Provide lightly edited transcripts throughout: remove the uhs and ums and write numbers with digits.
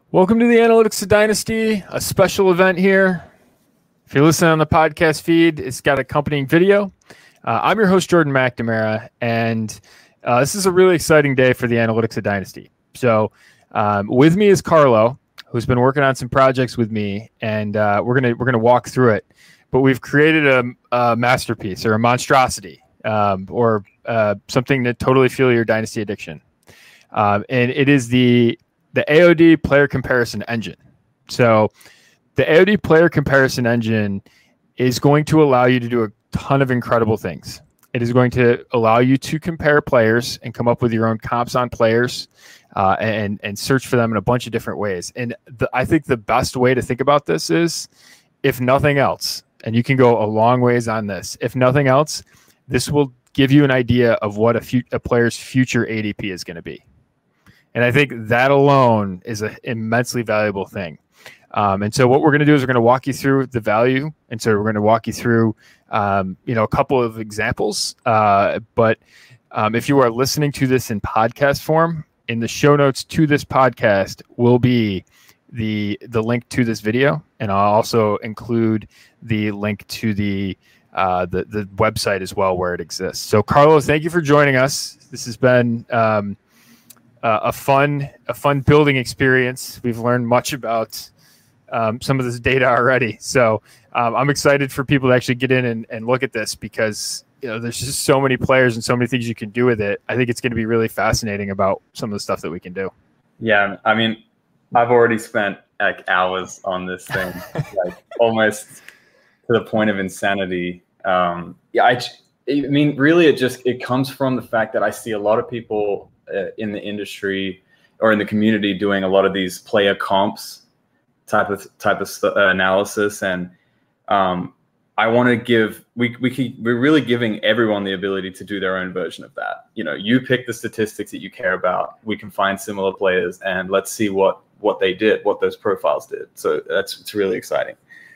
Welcome to the Analytics of Dynasty, a special event here. If you're listening on the podcast feed, it's got accompanying video. I'm your host, Jordan McNamara, and this is a really exciting day for the Analytics of Dynasty. So with me is Carlo, who's been working on some projects with me, and we're gonna walk through it. But we've created a masterpiece or a monstrosity or something to totally fuel your Dynasty addiction. And it is the AOD player comparison engine. So the AOD player comparison engine is going to allow you to do a ton of incredible things. It is going to allow you to compare players and come up with your own comps on players and search for them in a bunch of different ways. And I think the best way to think about this is, if nothing else, and you can go a long ways on this, if nothing else, this will give you an idea of what a player's future ADP is going to be. And I think that alone is an immensely valuable thing. And so what we're going to do is we're going to walk you through the value. And so we're going to walk you through, a couple of examples. But if you are listening to this in podcast form, in the show notes to this podcast will be the link to this video. And I'll also include the link to the website as well where it exists. So Carlo, thank you for joining us. This has been a fun building experience. We've learned much about some of this data already. So I'm excited for people to actually get in and look at this because there's just so many players and so many things you can do with it. I think it's going to be really fascinating about some of the stuff that we can do. Yeah, I mean, I've already spent hours on this thing, almost to the point of insanity. I mean, really, it comes from the fact that I see a lot of people in the industry or in the community doing a lot of these player comps type of analysis, and I want to give we're really giving everyone the ability to do their own version of that. You pick the statistics that you care about. We can find similar players and let's see what they did, what those profiles did. So it's really exciting.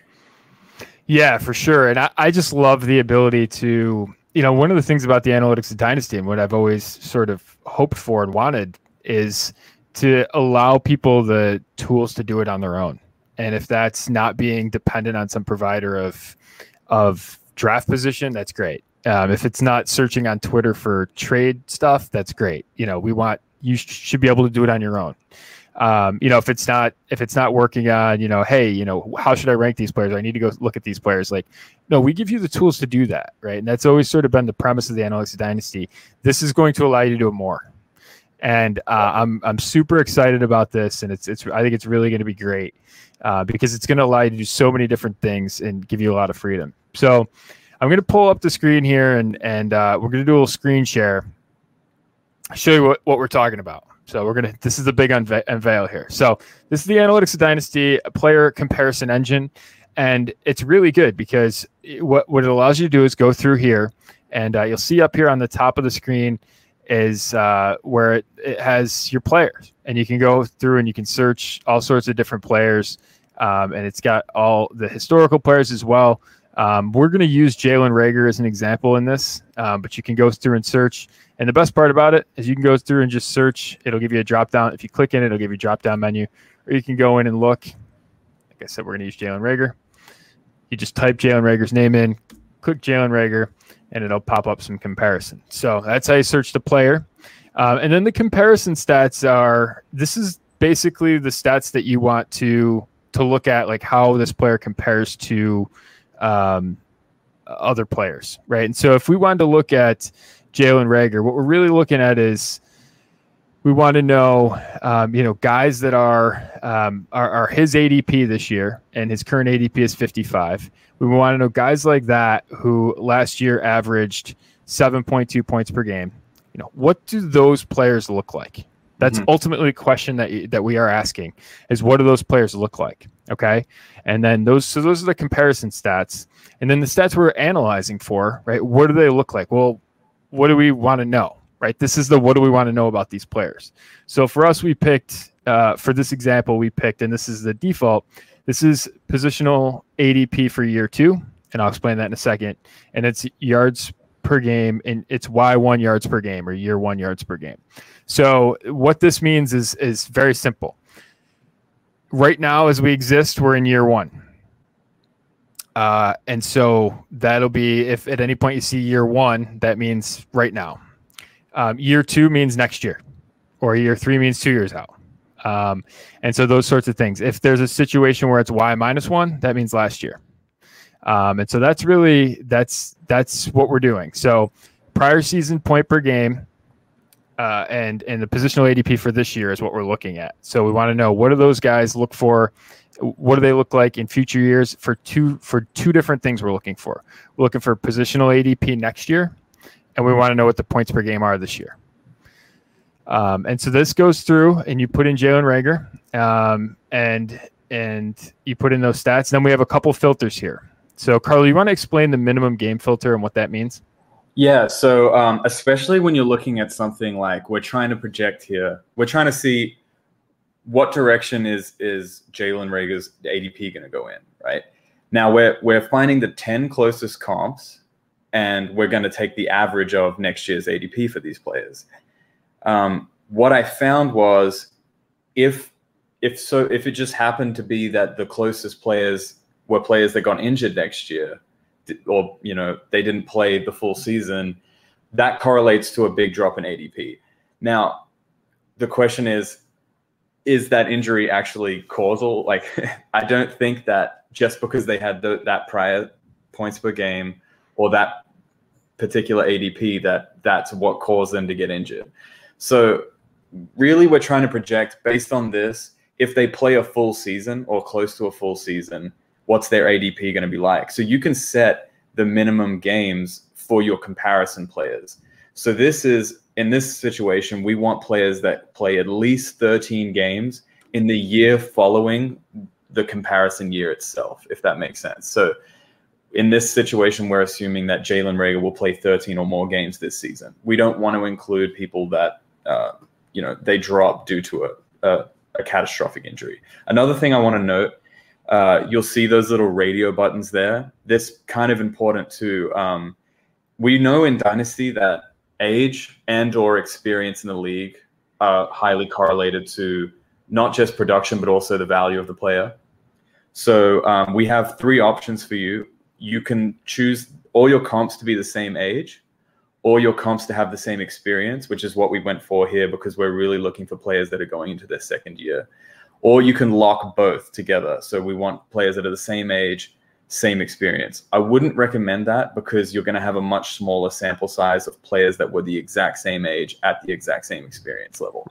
Yeah, for sure. And I just love the ability to, one of the things about the Analytics of Dynasty and what I've always sort of hoped for and wanted is to allow people the tools to do it on their own. And if that's not being dependent on some provider of draft position, that's great. If it's not searching on Twitter for trade stuff, that's great. You should be able to do it on your own. If it's not working on, hey, how should I rank these players? I need to go look at these players. No, we give you the tools to do that, right? And that's always sort of been the premise of the Analytics of Dynasty. This is going to allow you to do more. And I'm super excited about this, and I think it's really going to be great because it's going to allow you to do so many different things and give you a lot of freedom. So I'm going to pull up the screen here, and we're going to do a little screen share. Show you what we're talking about. So this is the big unveil here. So this is the Analytics of Dynasty player comparison engine. And it's really good because what it allows you to do is go through here, and you'll see up here on the top of the screen is where it has your players. And you can go through and you can search all sorts of different players. And it's got all the historical players as well. We're going to use Jalen Reagor as an example in this, but you can go through and search. And the best part about it is you can go through and just search. It'll give you a drop down. If you click in it, it'll give you a drop down menu, or you can go in and look. Like I said, we're going to use Jalen Reagor. You just type Jalen Reagor's name in, click Jalen Reagor, and it'll pop up some comparison. So that's how you search the player. And then the comparison stats this is basically the stats that you want to look at, like how this player compares to other players, right? And so if we wanted to look at Jalen Reagor, what we're really looking at is we want to know, guys that are his ADP this year, and his current ADP is 55. We want to know guys like that who last year averaged 7.2 points per game. What do those players look like? That's ultimately a question that we are asking is, what do those players look like? Okay. And then those are the comparison stats. And then the stats we're analyzing for, right? What do they look like? Well, what do we want to know, right? This is what do we want to know about these players? So for us, we picked, for this example, and this is the default, this is positional ADP for year 2. And I'll explain that in a second. And it's yards per game, and it's Y1 yards per game or year 1 yards per game. So what this means is very simple. right now, as we exist, we're in year one. And so that'll be, if at any point you see year one, that means right now. Year two means next year, or year three means 2 years out. And so those sorts of things. If there's a situation where it's Y-1, that means last year. And so that's what we're doing. So prior season point per game, and the positional ADP for this year is what we're looking at. So we want to know, what do those guys look for? What do they look like in future years? For two different things we're looking for. We're looking for positional ADP next year, and we want to know what the points per game are this year. And so this goes through, and you put in Jalen Reagor, and you put in those stats. Then we have a couple filters here. So, Carlo, you want to explain the minimum game filter and what that means? Yeah, so especially when you're looking at something like, we're trying to project here, we're trying to see what direction is Jalen Reagor's ADP going to go in, right? Now we're finding the 10 closest comps, and we're going to take the average of next year's ADP for these players. What I found was, if it just happened to be that the closest players were players that got injured next year, or they didn't play the full season, that correlates to a big drop in ADP. Now, the question is that injury actually causal? Like, I don't think that just because they had that prior points per game or that particular ADP, that's what caused them to get injured. So really, we're trying to project, based on this, if they play a full season or close to a full season, what's their ADP going to be like? So you can set the minimum games for your comparison players. So in this situation, we want players that play at least 13 games in the year following the comparison year itself, if that makes sense. So in this situation, we're assuming that Jalen Reagor will play 13 or more games this season. We don't want to include people that they drop due to a catastrophic injury. Another thing I want to note, you'll see those little radio buttons there. This kind of important too. We know in Dynasty that age and or experience in the league are highly correlated to not just production, but also the value of the player. So we have 3 options for you. You can choose all your comps to be the same age, or your comps to have the same experience, which is what we went for here, because we're really looking for players that are going into their second year. Or you can lock both together. So we want players that are the same age, same experience. I wouldn't recommend that, because you're going to have a much smaller sample size of players that were the exact same age at the exact same experience level.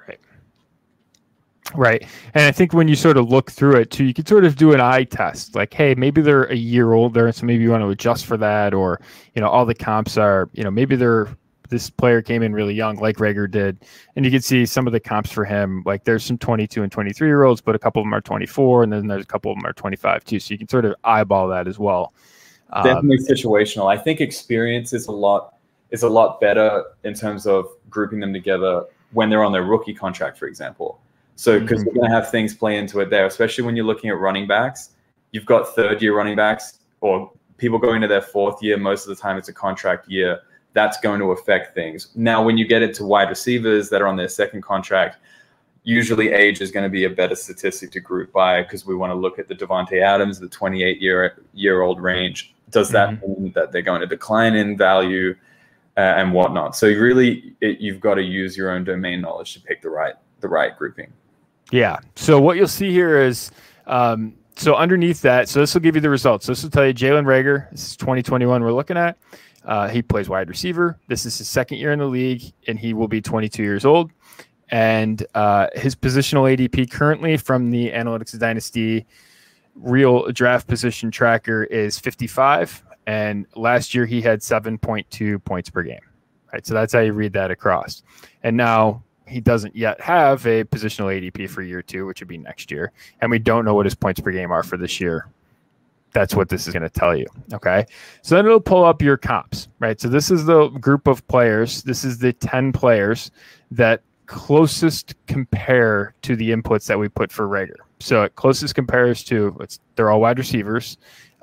Right. And I think when you sort of look through it too, you can sort of do an eye test, like, hey, maybe they're a year older, so maybe you want to adjust for that. Or, all the comps are, maybe this player came in really young, like Reagor did. And you can see some of the comps for him, like there's some 22 and 23-year-olds, but a couple of them are 24, and then there's a couple of them are 25 too. So you can sort of eyeball that as well. Definitely situational. I think experience is a lot better in terms of grouping them together when they're on their rookie contract, for example. So because we're going to have things play into it there, especially when you're looking at running backs. You've got third-year running backs, or people going to their fourth year. Most of the time it's a contract year. That's going to affect things. Now, when you get into wide receivers that are on their second contract, usually age is going to be a better statistic to group by, because we want to look at the Devontae Adams, the 28-year-old range. Does that mean that they're going to decline in value and whatnot? So you've got to use your own domain knowledge to pick the right grouping. Yeah. So what you'll see here is, so underneath that, so this will give you the results. So this will tell you Jalen Reagor, this is 2021 we're looking at. He plays wide receiver. This is his second year in the league, and he will be 22 years old. And his positional ADP currently from the Analytics Dynasty real draft position tracker is 55. And last year he had 7.2 points per game. Right. So that's how you read that across. And now he doesn't yet have a positional ADP for year 2, which would be next year. And we don't know what his points per game are for this year. That's what this is going to tell you. Okay. So then it'll pull up your comps, right? So this is the group of players. This is the 10 players that closest compare to the inputs that we put for Reagor. So it closest compares to, they're all wide receivers.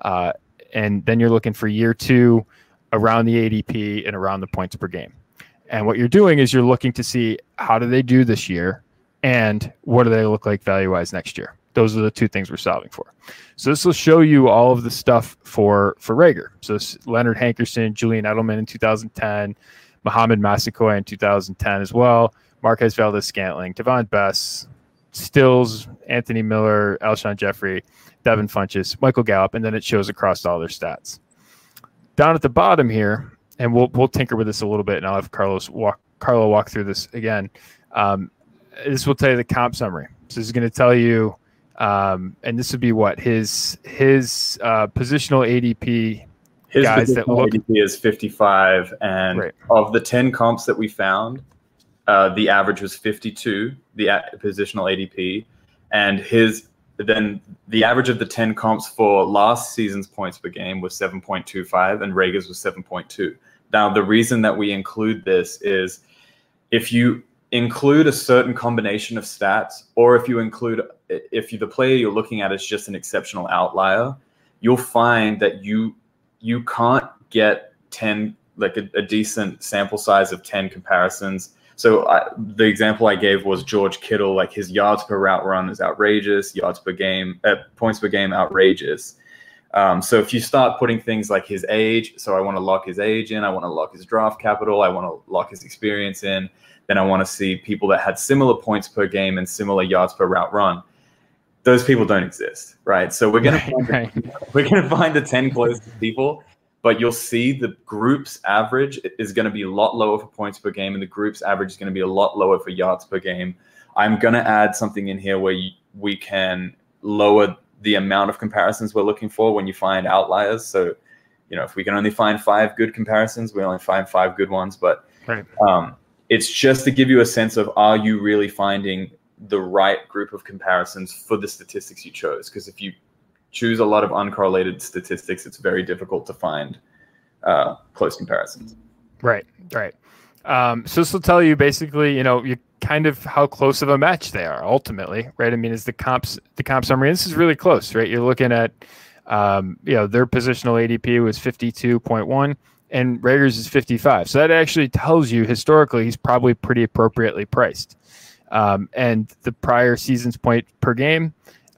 And then you're looking for year 2 around the ADP and around the points per game. And what you're doing is you're looking to see, how do they do this year, and what do they look like value-wise next year? Those are the two things we're solving for. So this will show you all of the stuff for Reagor. So Leonard Hankerson, Julian Edelman in 2010, Mohamed Massaquoi in 2010 as well, Marquez Valdes-Scantling, Devon Bess, Stills, Anthony Miller, Alshon Jeffrey, Devin Funchess, Michael Gallup, and then it shows across all their stats. Down at the bottom here, and we'll tinker with this a little bit, and I'll have Carlo walk through this again. This will tell you the comp summary. So this is going to tell you, and this would be what his positional ADP. His guys that look ADP is 55, and right. Of the 10 comps that we found, the average was 52, the positional ADP, and then the average of the 10 comps for last season's points per game was 7.25, and Reagor's was 7.2. Now, the reason that we include this is if you include a certain combination of stats, or if the player you're looking at is just an exceptional outlier, you'll find that you can't get 10, like a decent sample size of 10 comparisons. So the example I gave was George Kittle, like his yards per route run is outrageous, yards per game, points per game outrageous. So if you start putting things like his age, so I want to lock his age in, I want to lock his draft capital, I want to lock his experience in, then I want to see people that had similar points per game and similar yards per route run. Those people don't exist, right? So we're going to find the 10 closest people, but you'll see the group's average is going to be a lot lower for points per game, and the group's average is going to be a lot lower for yards per game. I'm going to add something in here where we can lower the amount of comparisons we're looking for when you find outliers. So, if we can only find 5 good comparisons, we only find 5 good ones. But right. It's just to give you a sense of, are you really finding the right group of comparisons for the statistics you chose? Because if you choose a lot of uncorrelated statistics, it's very difficult to find close comparisons. Right. So this will tell you basically, you kind of how close of a match they are ultimately, right? I mean, is the comp summary. This is really close, right? You're looking at, their positional ADP was 52.1 and Reagor's is 55. So that actually tells you historically he's probably pretty appropriately priced. And the prior season's point per game,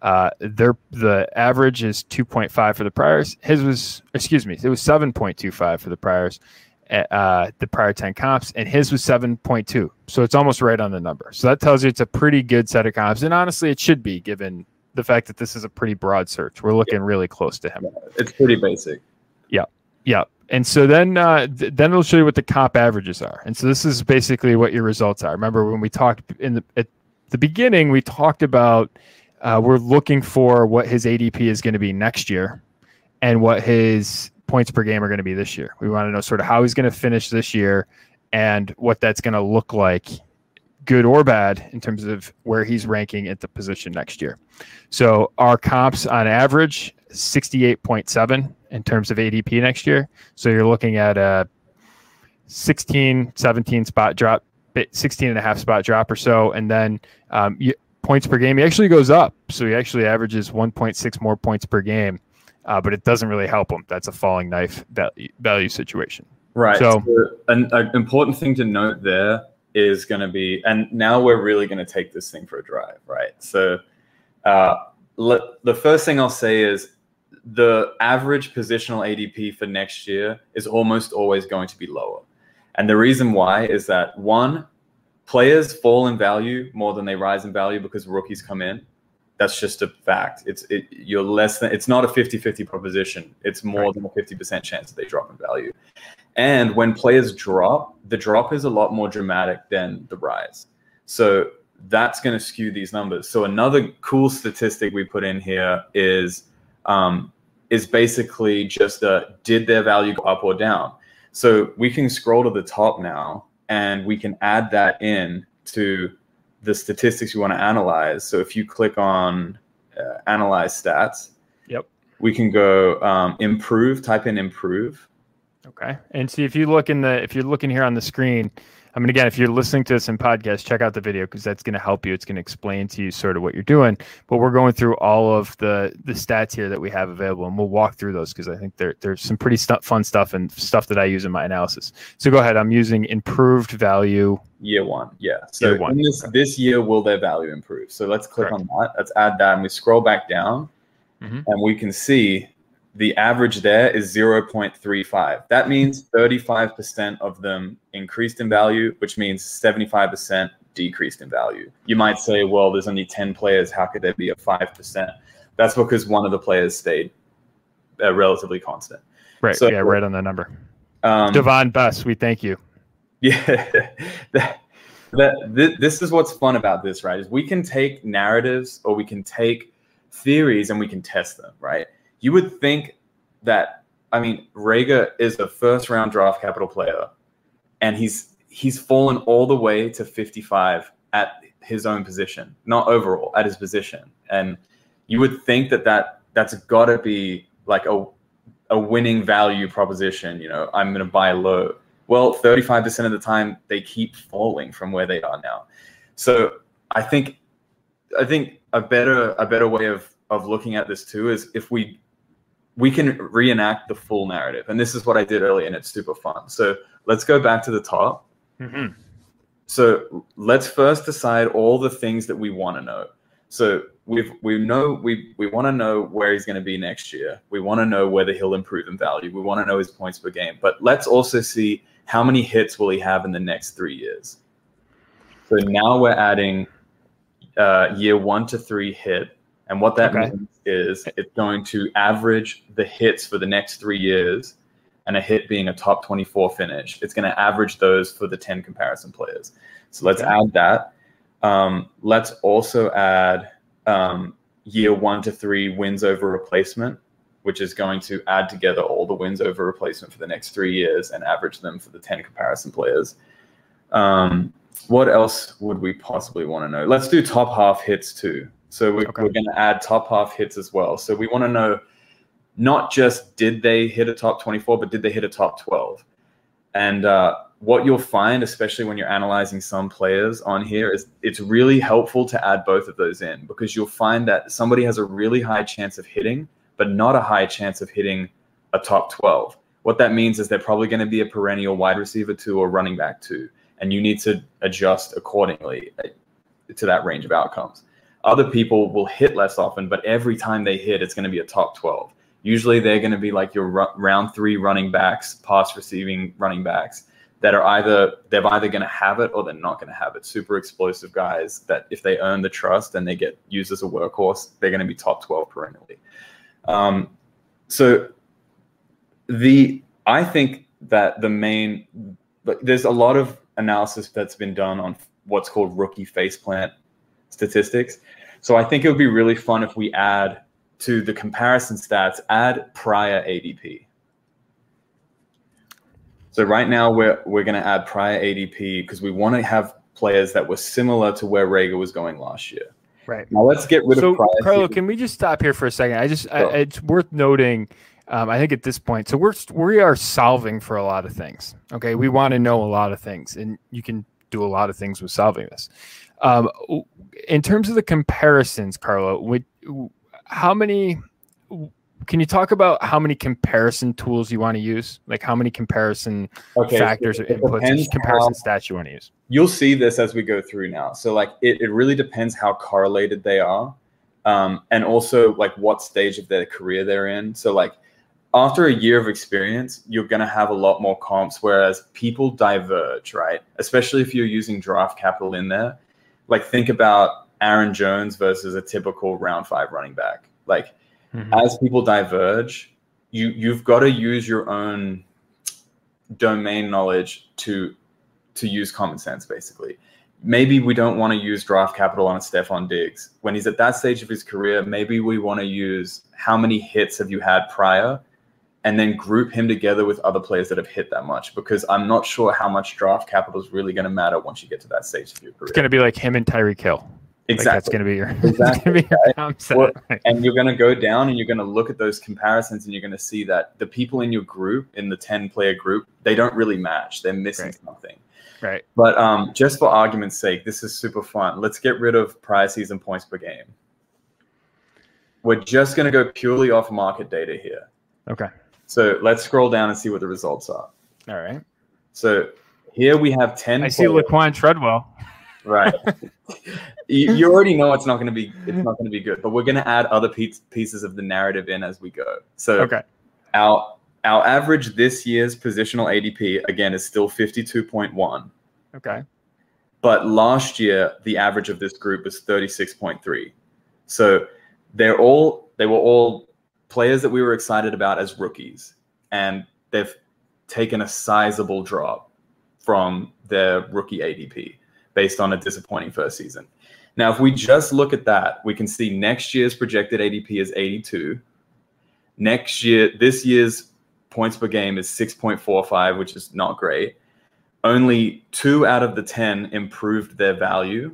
the average is 2.5 for the priors. It was 7.25 for the priors, the prior 10 comps, and his was 7.2. So it's almost right on the number. So that tells you it's a pretty good set of comps. And honestly, it should be, given the fact that this is a pretty broad search. We're looking really close to him. It's pretty basic. Yeah. And so then it'll show you what the comp averages are. And so this is basically what your results are. Remember when we talked at the beginning, we talked about we're looking for what his ADP is going to be next year and what his points per game are going to be this year. We want to know sort of how he's going to finish this year and what that's going to look like, good or bad, in terms of where he's ranking at the position next year. So our comps on average, 68.7 in terms of ADP next year. So you're looking at a 16, 17 spot drop, 16 and a half spot drop or so. And then points per game, he actually goes up. So he actually averages 1.6 more points per game, but it doesn't really help him. That's a falling knife value situation. Right. So an important thing to note there is going to be, and now we're really going to take this thing for a drive, right? So the first thing I'll say is the average positional ADP for next year is almost always going to be lower. And the reason why is that, one, players fall in value more than they rise in value because rookies come in. That's just a fact. It's not a 50-50 proposition. It's more than a 50% chance that they drop in value. And when players drop, the drop is a lot more dramatic than the rise. So that's going to skew these numbers. So another cool statistic we put in here is basically just did their value go up or down? So we can scroll to the top now and we can add that in to the statistics you want to analyze. So if you click on analyze stats, we can go improve, type in improve. Okay. And see, if you're looking here on the screen, I mean, again, if you're listening to this in podcast, check out the video because that's going to help you. It's going to explain to you sort of what you're doing. But we're going through all of the stats here that we have available, and we'll walk through those because I think there's some pretty fun stuff and stuff that I use in my analysis. So go ahead. I'm using improved value. Year one. Yeah. So year one. In this year, will their value improve? So let's click on that. Let's add that. And we scroll back down and we can see the average there is 0.35. That means 35% of them increased in value, which means 75% decreased in value. You might say, well, there's only 10 players. How could there be a 5%? That's because one of the players stayed relatively constant. Right. So, yeah, right on the number. Devon Bess, we thank you. Yeah. This is what's fun about this, right? Is we can take narratives or we can take theories and we can test them, right? You would think that, I mean, Rager is a first-round draft capital player, and he's fallen all the way to 55 at his own position, not overall, at his position. And you would think that's got to be like a winning value proposition. You know, I'm going to buy low. Well, 35% of the time they keep falling from where they are now. So I think a better way of looking at this too is if we can reenact the full narrative. And this is what I did earlier, and it's super fun. So let's go back to the top. So let's first decide all the things that we want to know. So we want to know where he's going to be next year. We want to know whether he'll improve in value. We want to know his points per game. But let's also see how many hits will he have in the next 3 years. So now we're adding year 1 to 3 hit. And what that means is it's going to average the hits for the next 3 years, and a hit being a top 24 finish. It's going to average those for the 10 comparison players. So let's add that. Let's also add year 1 to 3 wins over replacement, which is going to add together all the wins over replacement for the next 3 years and average them for the 10 comparison players. What else would we possibly want to know? Let's do top half hits too. So we're going to add top half hits as well. So we want to know not just did they hit a top 24, but did they hit a top 12? And what you'll find, especially when you're analyzing some players on here, is it's really helpful to add both of those in, because you'll find that somebody has a really high chance of hitting, but not a high chance of hitting a top 12. What that means is they're probably going to be a perennial wide receiver 2 or running back 2, and you need to adjust accordingly to that range of outcomes. Other people will hit less often, but every time they hit, it's going to be a top 12. Usually they're going to be like your round 3 running backs, pass receiving running backs that are either going to have it or they're not going to have it. Super explosive guys that if they earn the trust and they get used as a workhorse, they're going to be top 12 perennially. I think that there's a lot of analysis that's been done on what's called rookie faceplant statistics. So I think it would be really fun if we add to the comparison stats, add prior ADP. So right now we're going to add prior ADP because we want to have players that were similar to where Rager was going last year. Right. Now let's get rid of prior. Carlo, can we just stop here for a second? It's worth noting. I think at this point, so we are solving for a lot of things. Okay, we want to know a lot of things, and you can do a lot of things with solving this. In terms of the comparisons, Carlo, can you talk about how many comparison tools you want to use? Like how many comparison factors or inputs, comparison stats you want to use? You'll see this as we go through now. So like it really depends how correlated they are. And also like what stage of their career they're in. So like after a year of experience, you're going to have a lot more comps, whereas people diverge, right? Especially if you're using draft capital in there. Like think about Aaron Jones versus a typical round 5 running back. Like as people diverge, you've got to use your own domain knowledge to use common sense, basically. Maybe we don't want to use draft capital on a Stephon Diggs. When he's at that stage of his career, maybe we want to use how many hits have you had prior and then group him together with other players that have hit that much, because I'm not sure how much draft capital is really going to matter once you get to that stage of your career. It's going to be like him and Tyreek Hill. Exactly. Like that's going to be your concept. Well, and you're going to go down and you're going to look at those comparisons and you're going to see that the people in your group, in the 10-player group, they don't really match. They're missing something. Right. But just for argument's sake, this is super fun. Let's get rid of prior season points per game. We're just going to go purely off market data here. Okay. So let's scroll down and see what the results are. All right. So here we have 10. I see Laquan Treadwell. Right. You already know it's not going to be good, but we're going to add other pieces of the narrative in as we go. So okay. Our average this year's positional ADP, again, is still 52.1. Okay. But last year, the average of this group was 36.3. So they were all players that we were excited about as rookies, and they've taken a sizable drop from their rookie ADP based on a disappointing first season. Now, if we just look at that, we can see next year's projected ADP is 82. This year's points per game is 6.45, which is not great. Only 2 out of the 10 improved their value.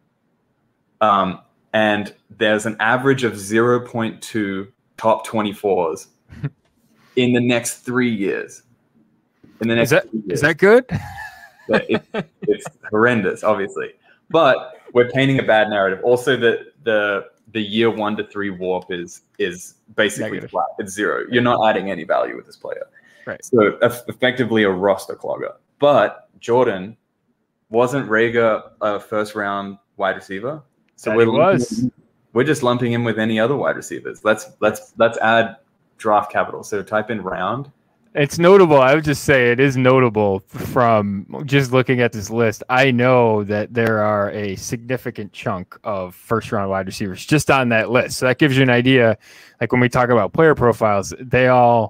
And there's an average of 0.2 top 24s in the next 3 years. Is that good? It's horrendous, obviously. But we're painting a bad narrative. Also, the year 1 to 3 warp is basically negative. Flat. It's 0. You're not adding any value with this player. Right. So effectively a roster clogger. But Jordan, wasn't Rager a first round wide receiver? So we're just lumping him with any other wide receivers. Let's add draft capital. So type in round. It's notable. I would just say it is notable from just looking at this list. I know that there are a significant chunk of first-round wide receivers just on that list. So that gives you an idea. Like when we talk about player profiles, they all,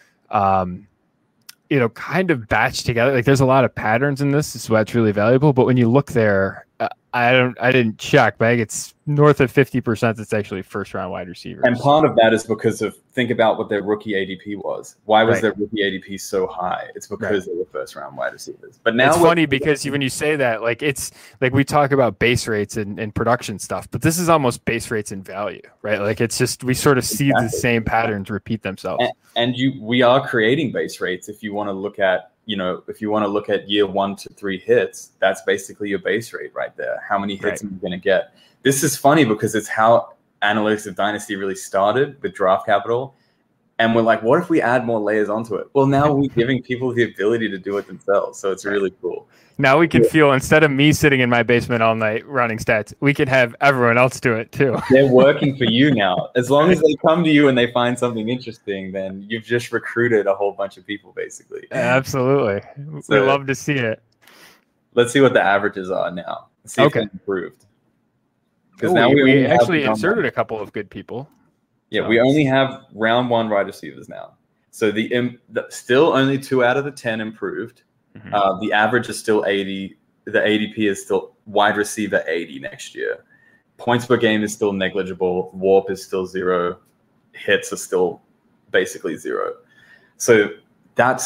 kind of batch together. Like there's a lot of patterns in this. This is why it's really valuable. But when you look there, I didn't check, but I think it's north of 50% that's actually first-round wide receivers. And part of that is because think about what their rookie ADP was. Why was their rookie ADP so high? It's because they were first-round wide receivers. But now it's funny because when you say that, like it's like we talk about base rates and production stuff, but this is almost base rates and value, right? Like it's just we sort of see the same patterns repeat themselves. And we are creating base rates. If you want to look at year 1 to 3 hits, that's basically your base rate right there. How many hits are you going to get? This is funny because it's how Analytics of Dynasty really started with draft capital. And we're like, what if we add more layers onto it? Well, now we're giving people the ability to do it themselves. So it's really cool. Now we can feel, instead of me sitting in my basement all night running stats, we can have everyone else do it too. They're working for you now. As long as they come to you and they find something interesting, then you've just recruited a whole bunch of people, basically. Absolutely. So, we love to see it. Let's see what the averages are now. Let's see if they've improved. Because now we actually inserted a couple of good people. Yeah, so we only have round 1 wide receivers now. So still only 2 out of the 10 improved. Mm-hmm. The average is still 80. The ADP is still wide receiver 80 next year. Points per game is still negligible. Warp is still 0. Hits are still basically 0. So that's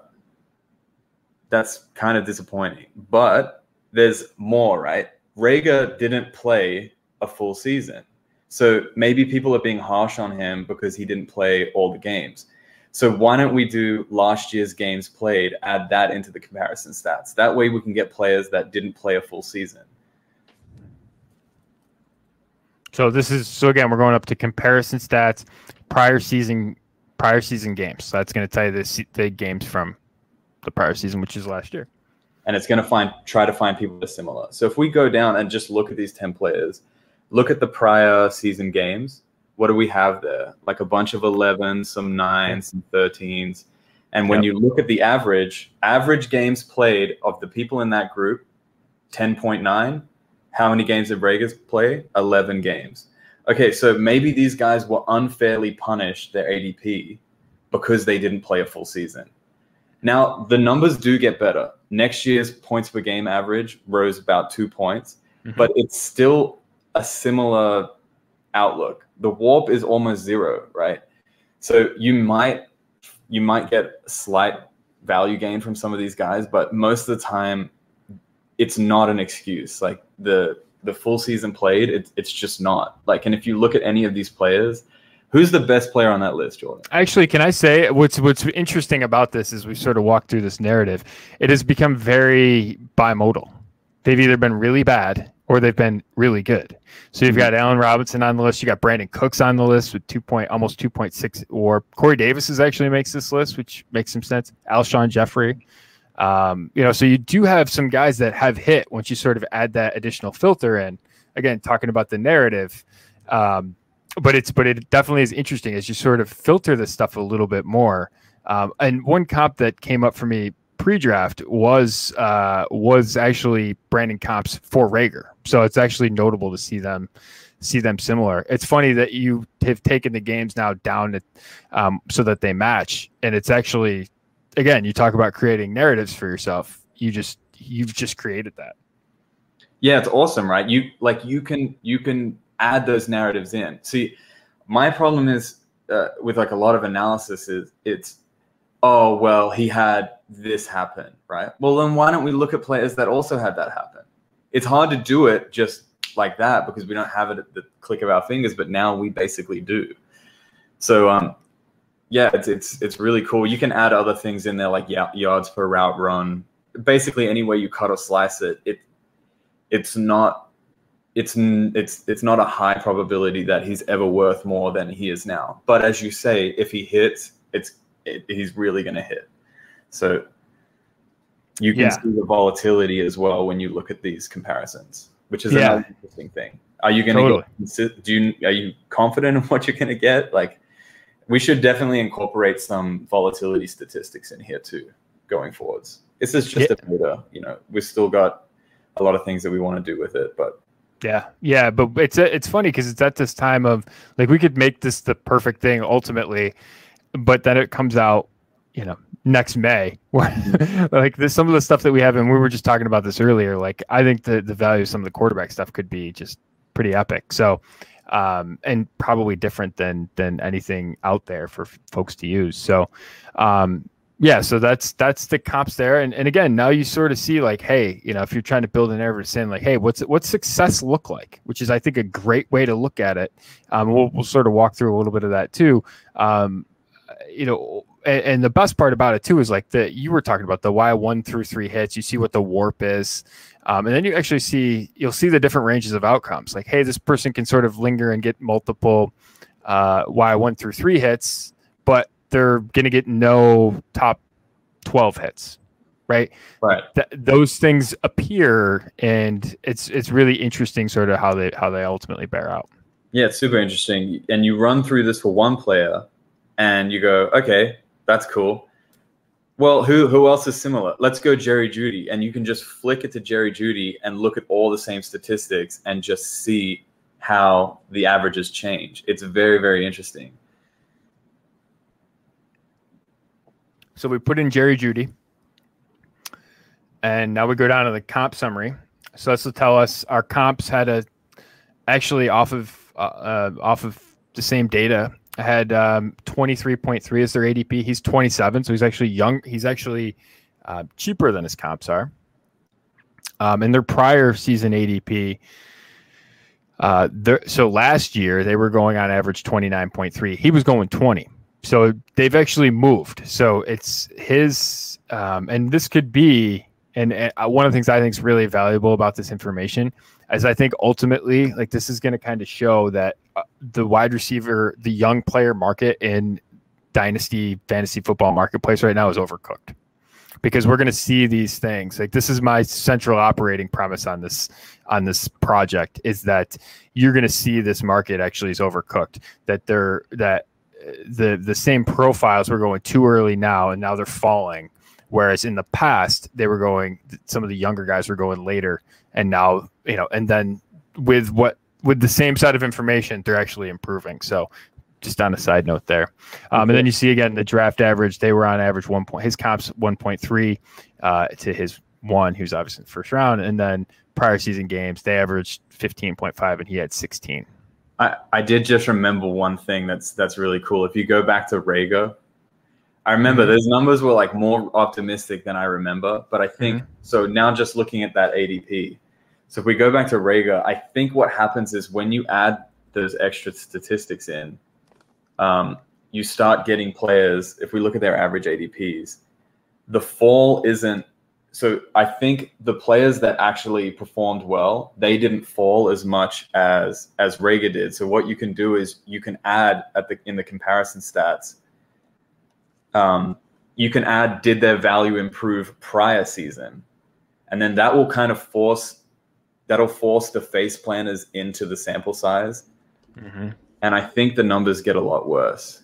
kind of disappointing. But there's more, right? Rager didn't play a full season. So maybe people are being harsh on him because he didn't play all the games. So why don't we do last year's games played, add that into the comparison stats? That way we can get players that didn't play a full season. So again, we're going up to comparison stats, prior season games. So that's going to tell you the games from the prior season, which is last year. And it's going to try to find people that are similar. So if we go down and just look at these 10 players, look at the prior season games. What do we have there? Like a bunch of 11s, some 9s, some 13s. And when you look at the average games played of the people in that group, 10.9. How many games did Rager play? 11 games. Okay, so maybe these guys were unfairly punished, their ADP, because they didn't play a full season. Now, the numbers do get better. Next year's points per game average rose about 2 points, but it's still a similar outlook. The warp is almost 0, right? So you might get a slight value gain from some of these guys, but most of the time it's not an excuse. Like the full season played, it's just not. Like, and if you look at any of these players, Who's the best player on that list, Jordan? Actually, can I say what's interesting about this is we sort of walked through this narrative. It has become very bimodal. They've either been really bad or they've been really good. So you've got Allen Robinson on the list. You got Brandon Cooks on the list with almost 2.6. Or Corey Davis actually makes this list, which makes some sense. Alshon Jeffrey. So you do have some guys that have hit once you sort of add that additional filter in. Again, talking about the narrative. But it definitely is interesting as you sort of filter this stuff a little bit more. And one comp that came up for me pre-draft was actually Brandon Comps for Rager. So it's actually notable to see them similar. It's funny that you have taken the games now down so that they match, and it's actually, again, you talk about creating narratives for yourself. You've just created that. Yeah, it's awesome, right? You can add those narratives in. See, my problem is with like a lot of analysis is it's, oh, well, he had this happen, right? Well, then why don't we look at players that also had that happen? It's hard to do it just like that because we don't have it at the click of our fingers, but now we basically do. So, yeah, it's really cool. You can add other things in there like yards per route run. Basically, any way you cut or slice it, it's not a high probability that he's ever worth more than he is now. But as you say, if he hits, he's really going to hit. So you can see the volatility as well when you look at these comparisons, which is another interesting thing. Are you going to are you confident in what you're going to get? Like, we should definitely incorporate some volatility statistics in here too, going forwards. This is just a beta, we've still got a lot of things that we want to do with it, but yeah, but it's funny because it's at this time of like we could make this the perfect thing ultimately, but then it comes out, next May. Where like some of the stuff that we have, and we were just talking about this earlier. Like I think the value of some of the quarterback stuff could be just pretty epic. So, and probably different than anything out there for folks to use. So, so that's the comps there. And again, now you sort of see like, hey, if you're trying to build an narrative in like, hey, what's success look like? Which is, I think, a great way to look at it. We'll sort of walk through a little bit of that too. And the best part about it too is like you were talking about the why 1 through 3 hits. You see what the warp is. And then you actually you'll see the different ranges of outcomes. Like, hey, this person can sort of linger and get multiple why 1 through 3 hits, but they're going to get no top 12 hits, right? Right. Those things appear, and it's really interesting sort of how they ultimately bear out. Yeah, it's super interesting. And you run through this for one player, and you go, okay, that's cool. Well, who else is similar? Let's go Jerry Jeudy, and you can just flick it to Jerry Jeudy and look at all the same statistics and just see how the averages change. It's very, very interesting. So we put in Jerry Jeudy, and now we go down to the comp summary. So this will tell us our comps had actually off of the same data had 23.3 as their ADP. He's 27, so he's actually young. He's actually cheaper than his comps are. In their prior season ADP, so last year they were going on average 29.3. He was going 20. So they've actually moved. So it's his, and this could be, and one of the things I think is really valuable about this information is I think ultimately, like this is going to kind of show that the wide receiver, the young player market in dynasty fantasy football marketplace right now is overcooked, because we're going to see these things. Like this is my central operating premise on this project, is that you're going to see this market actually is overcooked, that the same profiles were going too early now, and now they're falling. Whereas in the past, some of the younger guys were going later, and now, and then with the same set of information, they're actually improving. So just on a side note there. And then you see again, the draft average, they were on average 1 point, his comp's 1.3 to his 1, who's obviously in the first round. And then prior season games, they averaged 15.5 and he had 16. I did just remember one thing that's really cool. If you go back to Rager, I remember those numbers were like more optimistic than I remember, but I think so now just looking at that ADP. So if we go back to Rager, I think what happens is when you add those extra statistics in, you start getting players, if we look at their average ADPs, the fall isn't. So I think the players that actually performed well, they didn't fall as much as Rager did. So what you can do is you can add in the comparison stats, you can add, did their value improve prior season? And then that will kind of force the face planners into the sample size. Mm-hmm. And I think the numbers get a lot worse.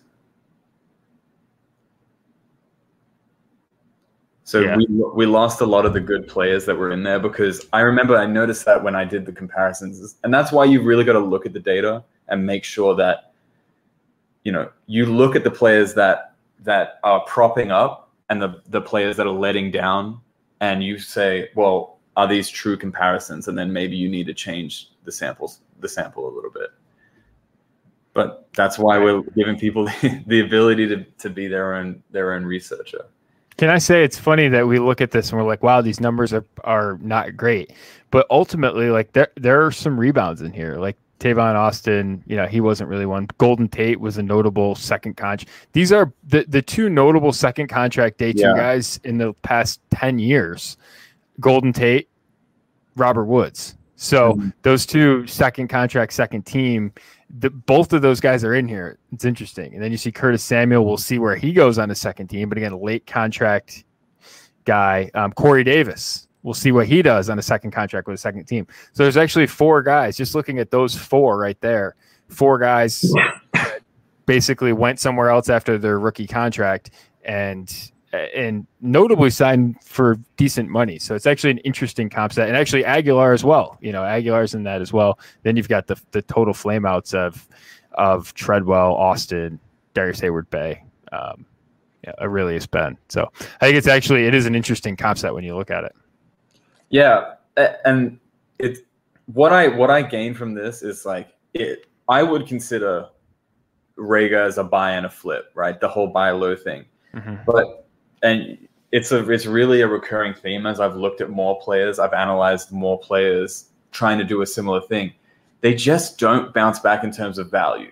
So yeah. we lost a lot of the good players that were in there, because I remember I noticed that when I did the comparisons, and that's why you've really got to look at the data and make sure that, you look at the players that are propping up and the players that are letting down, and you say, well, are these true comparisons? And then maybe you need to change the sample a little bit. But that's why we're giving people the ability to be their own researcher. Can I say it's funny that we look at this and we're like, wow, these numbers are not great. But ultimately, like there are some rebounds in here. Like Tavon Austin, he wasn't really one. Golden Tate was a notable second contract. These are the two notable second contract day two guys in the past 10 years. Golden Tate, Robert Woods. So those two second contract, second team, both of those guys are in here. It's interesting. And then you see Curtis Samuel. We'll see where he goes on the second team. But again, a late contract guy. Corey Davis. We'll see what he does on a second contract with a second team. So there's actually four guys. Just looking at those four right there. Four guys that basically went somewhere else after their rookie contract and notably signed for decent money. So it's actually an interesting comp set. And actually Aguilar as well. Aguilar's in that as well. Then you've got the total flameouts of Treadwell, Austin, Darius Hayward-Bay, Aurelius Ben. So I think it is an interesting comp set when you look at it. Yeah. And what I gain from this is I would consider Rager as a buy and a flip, right? The whole buy low thing. Mm-hmm. And it's really a recurring theme as I've looked at more players. I've analyzed more players trying to do a similar thing. They just don't bounce back in terms of value,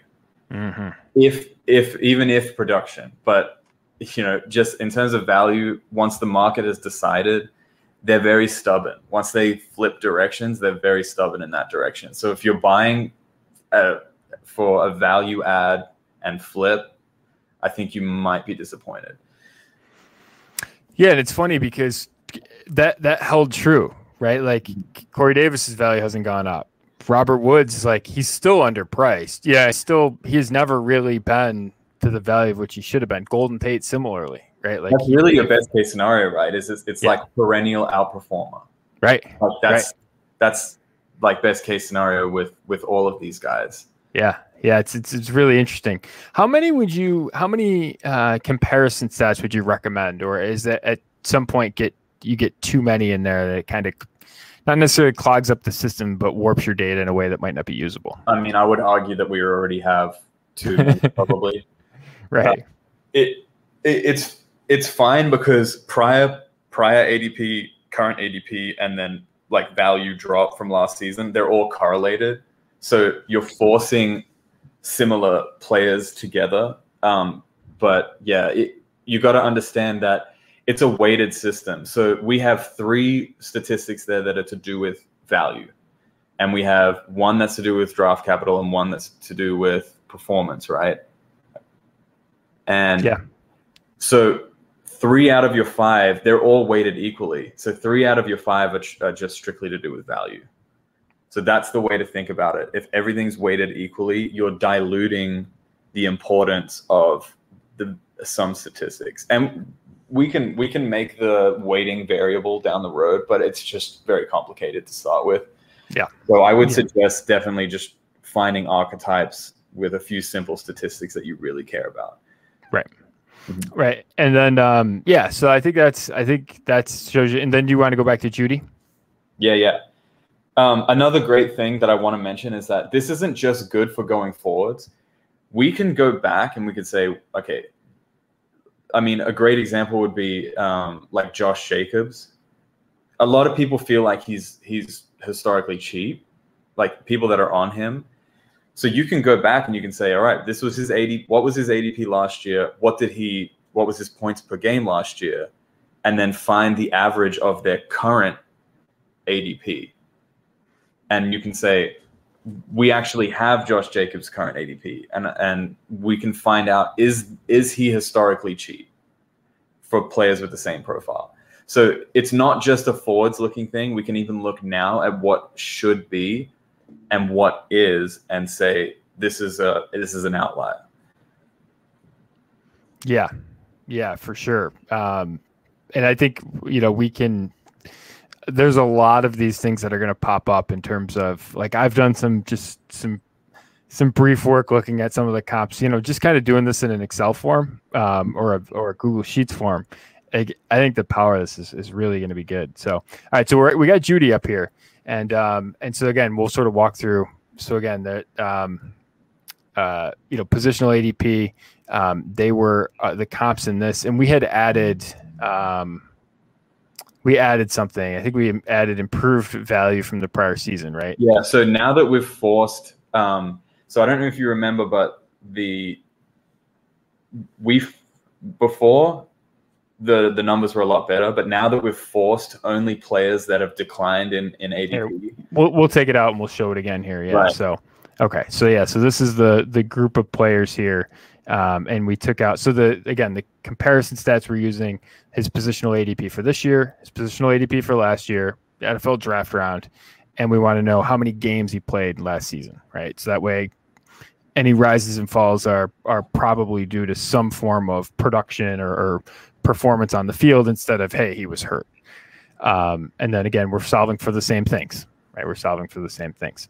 even if production. But just in terms of value, once the market has decided, they're very stubborn. Once they flip directions, they're very stubborn in that direction. So if you're buying for a value add and flip, I think you might be disappointed. Yeah, and it's funny because that held true, right? Like Corey Davis's value hasn't gone up. Robert Woods, he's still underpriced. Yeah, he has never really been to the value of which he should have been. Golden Tate similarly, right? That's really your best case scenario, right? It's like perennial outperformer, right? That's like best case scenario with all of these guys. Yeah, it's really interesting. How many comparison stats would you recommend, or is that at some point you get too many in there that it kind of not necessarily clogs up the system, but warps your data in a way that might not be usable? I mean, I would argue that we already have too many, probably. Right. It's fine because prior ADP, current ADP, and then value drop from last season, they're all correlated. So you're forcing similar players together. But yeah, you got to understand that it's a weighted system. So we have three statistics there that are to do with value. And we have one that's to do with draft capital and one that's to do with performance, right? And so 3 out of your 5, they're all weighted equally. So 3 out of your 5 are just strictly to do with value. So that's the way to think about it. If everything's weighted equally, you're diluting the importance of some statistics. And we can make the weighting variable down the road, but it's just very complicated to start with. Yeah. So I would suggest definitely just finding archetypes with a few simple statistics that you really care about. Right. Mm-hmm. Right. And then so I think that shows you. And then do you want to go back to Judy? Yeah. Another great thing that I want to mention is that this isn't just good for going forwards. We can go back and we could say, okay, I mean, a great example would be like Josh Jacobs. A lot of people feel like he's historically cheap, like people that are on him. So you can go back and you can say, all right, this was his ADP. What was his ADP last year? What was his points per game last year? And then find the average of their current ADP. And you can say, we actually have Josh Jacobs' current ADP, and we can find out, is he historically cheap for players with the same profile? So it's not just a forwards looking thing. We can even look now at what should be and what is, and say this is an outlier. Yeah, for sure. And I think we can. There's a lot of these things that are going to pop up in terms of, like, I've done some brief work looking at some of the comps, just kind of doing this in an Excel form or a Google Sheets form. I think the power of this is really going to be good. So, all right, so we got Judy up here, and so again, we'll sort of walk through. So again, that positional ADP, they were the comps in this, and we had added. We added something. I think we added improved value from the prior season, right? Yeah. So now that we've forced, so I don't know if you remember, but before the numbers were a lot better, but now that we've forced only players that have declined in ADP. Here, we'll take it out and we'll show it again here. Yeah. Right. So, okay. So yeah, so this is the group of players here. And we took out, so the comparison stats we're using, his positional ADP for this year, his positional ADP for last year, the NFL draft round, and we want to know how many games he played last season, right? So that way any rises and falls are probably due to some form of production or performance on the field instead of, hey, he was hurt. And then again, we're solving for the same things, right? We're solving for the same things.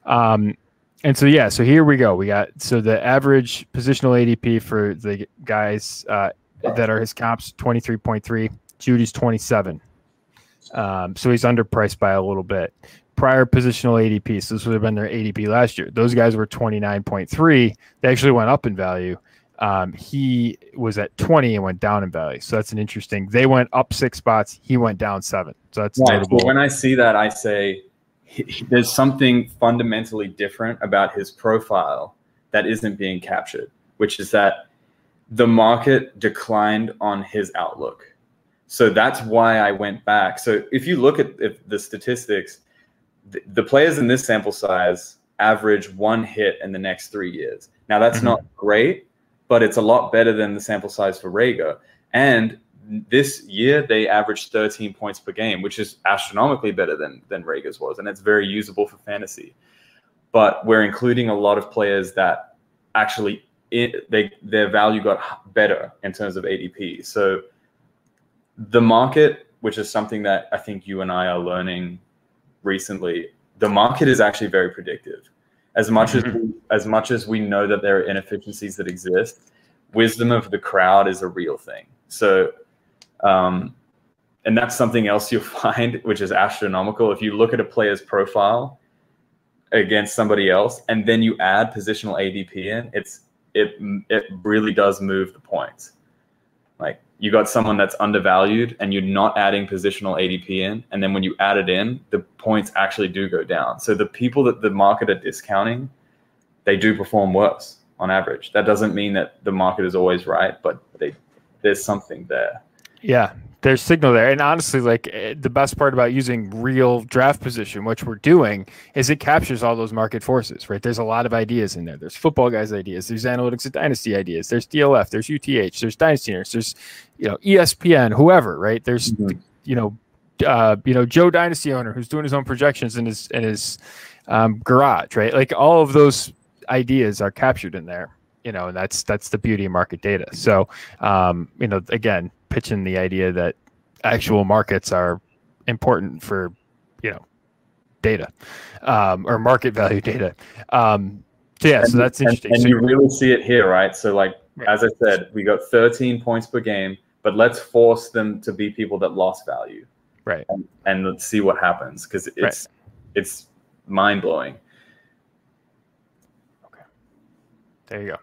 And so, yeah, so here we go. We got, so the average positional ADP for the guys that are his comps, 23.3. Judy's 27. So he's underpriced by a little bit. Prior positional ADP, so this would have been their ADP last year. Those guys were 29.3. They actually went up in value. He was at 20 and went down in value. So that's an interesting. They went up 6 spots. He went down 7. So that's notable. So when I see that, I say, there's something fundamentally different about his profile that isn't being captured, which is that the market declined on his outlook. So that's why I went back. So if you look at the statistics, the players in this sample size average 1 hit in the next 3 years. Now that's not great, but it's a lot better than the sample size for Rager. And this year they averaged 13 points per game, which is astronomically better than Rager's was, and it's very usable for fantasy. But we're including a lot of players that actually their value got better in terms of ADP. So the market, which is something that I think you and I are learning recently, the market is actually very predictive. As much as we know that there are inefficiencies that exist, wisdom of the crowd is a real thing. So and that's something else you'll find, which is astronomical. If you look at a player's profile against somebody else, and then you add positional ADP in, it really does move the points. Like, you got someone that's undervalued and you're not adding positional ADP in, and then when you add it in, the points actually do go down. So the people that the market are discounting, they do perform worse on average. That doesn't mean that the market is always right, but there's something there. Yeah, there's signal there. And honestly, like, the best part about using real draft position, which we're doing, is it captures all those market forces, right? There's a lot of ideas in there. There's football guys' ideas. There's analytics and dynasty ideas. There's DLF. There's UTH. There's dynasty nerds. There's, ESPN, whoever, right? There's, Joe Dynasty owner who's doing his own projections in his garage, right? Like, all of those ideas are captured in there, and that's the beauty of market data. So, again, pitching the idea that actual markets are important for, data, or market value data. So that's interesting. And you really see it here, right? So, like, as I said, we got 13 points per game, but let's force them to be people that lost value. Right. And let's see what happens, because it's mind blowing. Okay. There you go.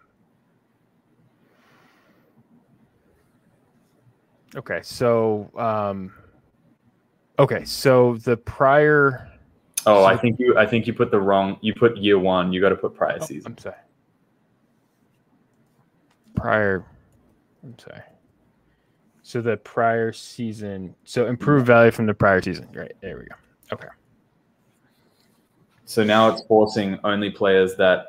Okay, so the prior Oh, I think you put the wrong. You put year one. You got to put prior season. I'm sorry. Prior. I'm sorry. So the prior season. So improved value from the prior season. Right. There we go. Okay. So now it's forcing only players that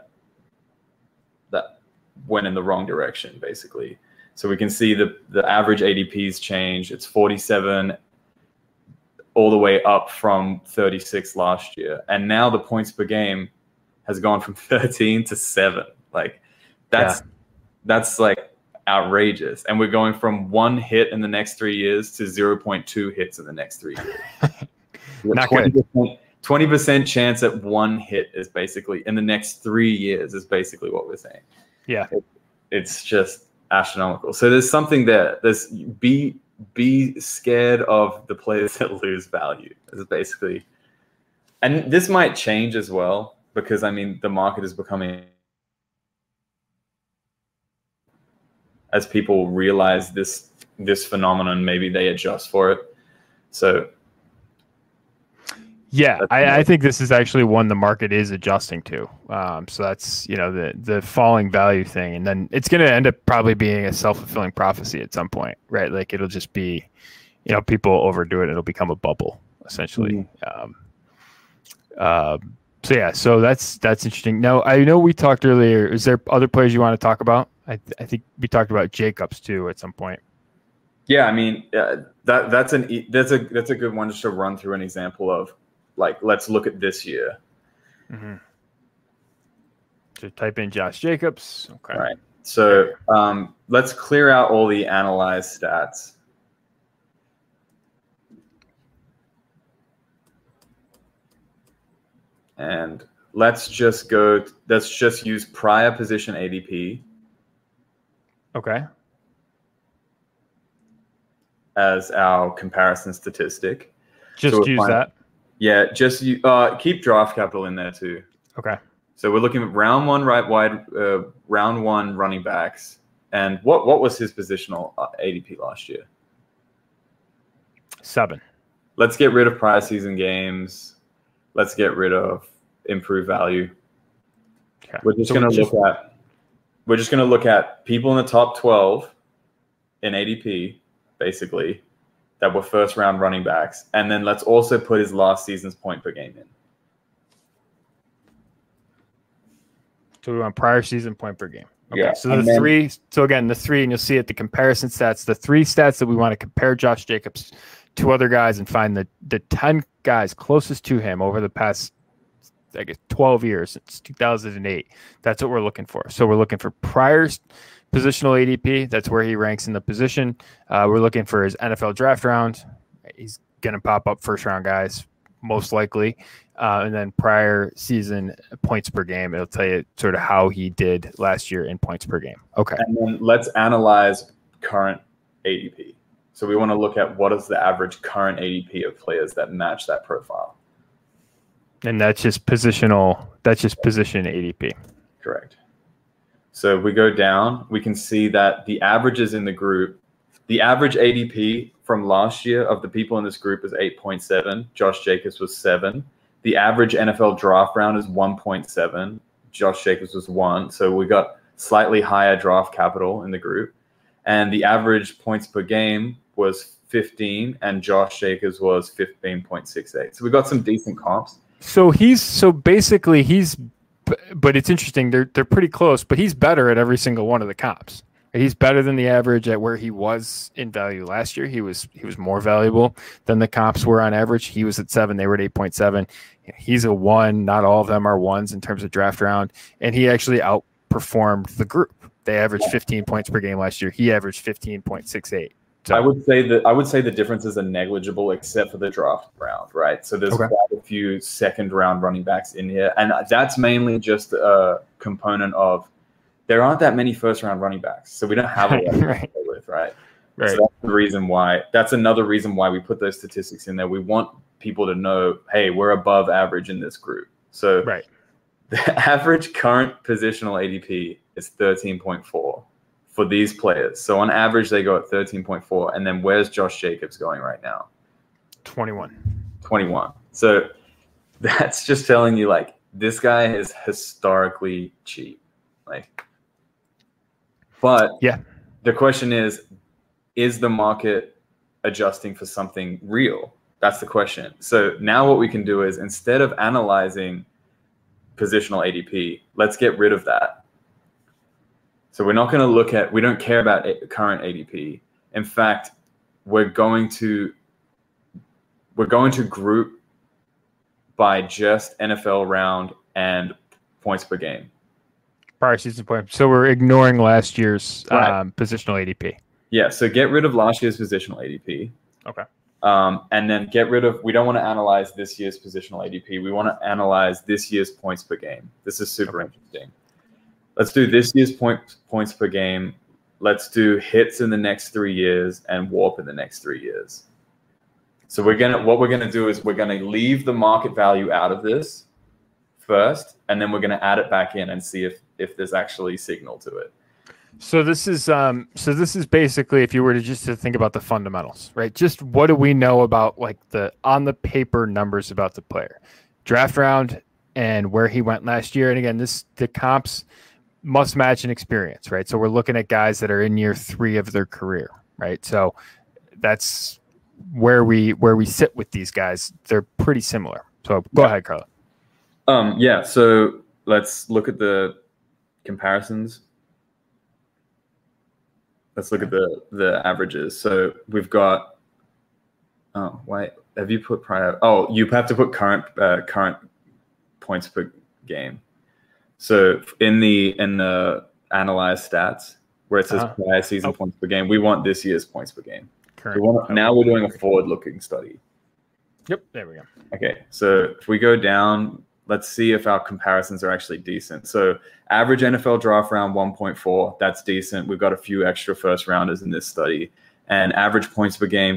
went in the wrong direction, basically. So we can see the average ADPs change. It's 47 all the way up from 36 last year. And now the points per game has gone from 13 to 7. Like that's like outrageous. And we're going from 1 hit in the next 3 years to 0.2 hits in the next 3 years. Not 20%, 20% chance at 1 hit is basically in the next 3 years is basically what we're saying. Yeah. It's just astronomical. So there's something there. There's be scared of the players that lose value. Is basically, and this might change as well because I mean the market is becoming, as people realize this phenomenon, maybe they adjust for it. So yeah, I think this is actually one the market is adjusting to. So that's, the falling value thing. And then it's going to end up probably being a self-fulfilling prophecy at some point, right? Like it'll just be, people overdo it. It'll become a bubble, essentially. So that's interesting. Now, I know we talked earlier. Is there other players you want to talk about? I think we talked about Jacobs too at some point. Yeah, I mean, that's a good one just to run through an example of. Like, let's look at this year. Mm-hmm. So type in Josh Jacobs. Okay. Right. So let's clear out all the analyzed stats. And let's just use prior position ADP. Okay. As our comparison statistic. Just use that. Yeah, just keep draft capital in there too. Okay. So we're looking at round one right wide, round one running backs, and what was his positional ADP last year? 7. Let's get rid of prior season games. Let's get rid of improved value. Okay. We're just going to look at people in the top 12 in ADP, basically. That were first round running backs. And then let's also put his last season's point per game in. So we want prior season point per game. Okay. Yeah. So the three, and you'll see it, the comparison stats, the 3 stats that we want to compare Josh Jacobs to other guys and find the 10 guys closest to him over the past, I guess, 12 years since 2008. That's what we're looking for. So we're looking for prior positional ADP, that's where he ranks in the position. We're looking for his NFL draft round. He's going to pop up first round guys, most likely. And then prior season points per game. It'll tell you sort of how he did last year in points per game. Okay. And then let's analyze current ADP. So we want to look at what is the average current ADP of players that match that profile. And that's just position ADP. Correct. So if we go down, we can see that the averages in the group, the average ADP from last year of the people in this group is 8.7. Josh Jacobs was 7. The average NFL draft round is 1.7. Josh Jacobs was 1. So we got slightly higher draft capital in the group. And the average points per game was 15, and Josh Jacobs was 15.68. So we got some decent comps. But it's interesting. They're pretty close, but he's better at every single one of the comps. He's better than the average at where he was in value last year. He was more valuable than the comps were on average. He was at 7. They were at 8.7. He's a 1. Not all of them are 1s in terms of draft round. And he actually outperformed the group. They averaged 15 points per game last year. He averaged 15.68. So I would say the differences are negligible except for the draft round, right? So there's quite a few second round running backs in here, and that's mainly just a component of there aren't that many first round running backs, so we don't have a lot to play with, right? Right. So that's the reason why. That's another reason why we put those statistics in there. We want people to know, hey, we're above average in this group. So the average current positional ADP is 13.4 for these players. So on average, they go at 13.4. And then where's Josh Jacobs going right now? 21. 21. So That's just telling you like this guy is historically cheap. Like, but Yeah. the question is the market adjusting for something real? That's the question. So now what we can do is, instead of analyzing positional ADP, let's get rid of that. So we're not going to look at, we don't care about current ADP. In fact, we're going to group by just NFL round and points per game. Prior season points. So we're ignoring last year's Right. positional ADP. Yeah, so get rid of last year's positional ADP. Okay. And then get rid of, we don't want to analyze this year's positional ADP. We want to analyze this year's points per game. This is super interesting. Let's do this year's points per game. Let's do hits in the next 3 years and warp in the next 3 years. So what we're gonna do is we're gonna leave the market value out of this first, and then we're gonna add it back in and see if there's actually signal to it. So this is basically, if you were to think about the fundamentals, right? Just what do we know about like the on the paper numbers about the player, draft round, and where he went last year. And again, the comps must match an experience, right? So we're looking at guys that are in year 3 of their career, right? So that's where we sit with these guys. They're pretty similar. So go ahead, Carlo. Yeah. So let's look at the comparisons. Let's look at the averages. So we've got. Oh, wait. Have you put prior? Oh, you have to put current points per game. So in the analyzed stats where it says prior season points per game, we want this year's points per game. Now we're doing a forward-looking study. Yep, there we go. Okay, so if we go down, let's see if our comparisons are actually decent. So average NFL draft round 1.4, that's decent. We've got a few extra first rounders in this study. And average points per game,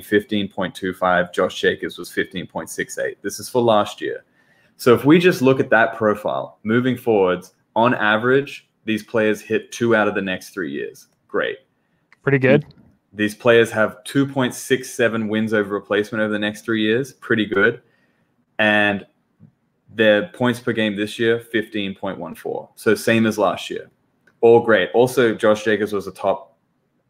15.25. Josh Jacobs was 15.68. This is for last year. So if we just look at that profile, moving forwards, on average, these players hit 2 out of the next 3 years. Great. Pretty good. These players have 2.67 wins over replacement over the next 3 years. Pretty good. And their points per game this year, 15.14. So same as last year. All great. Also, Josh Jacobs was a top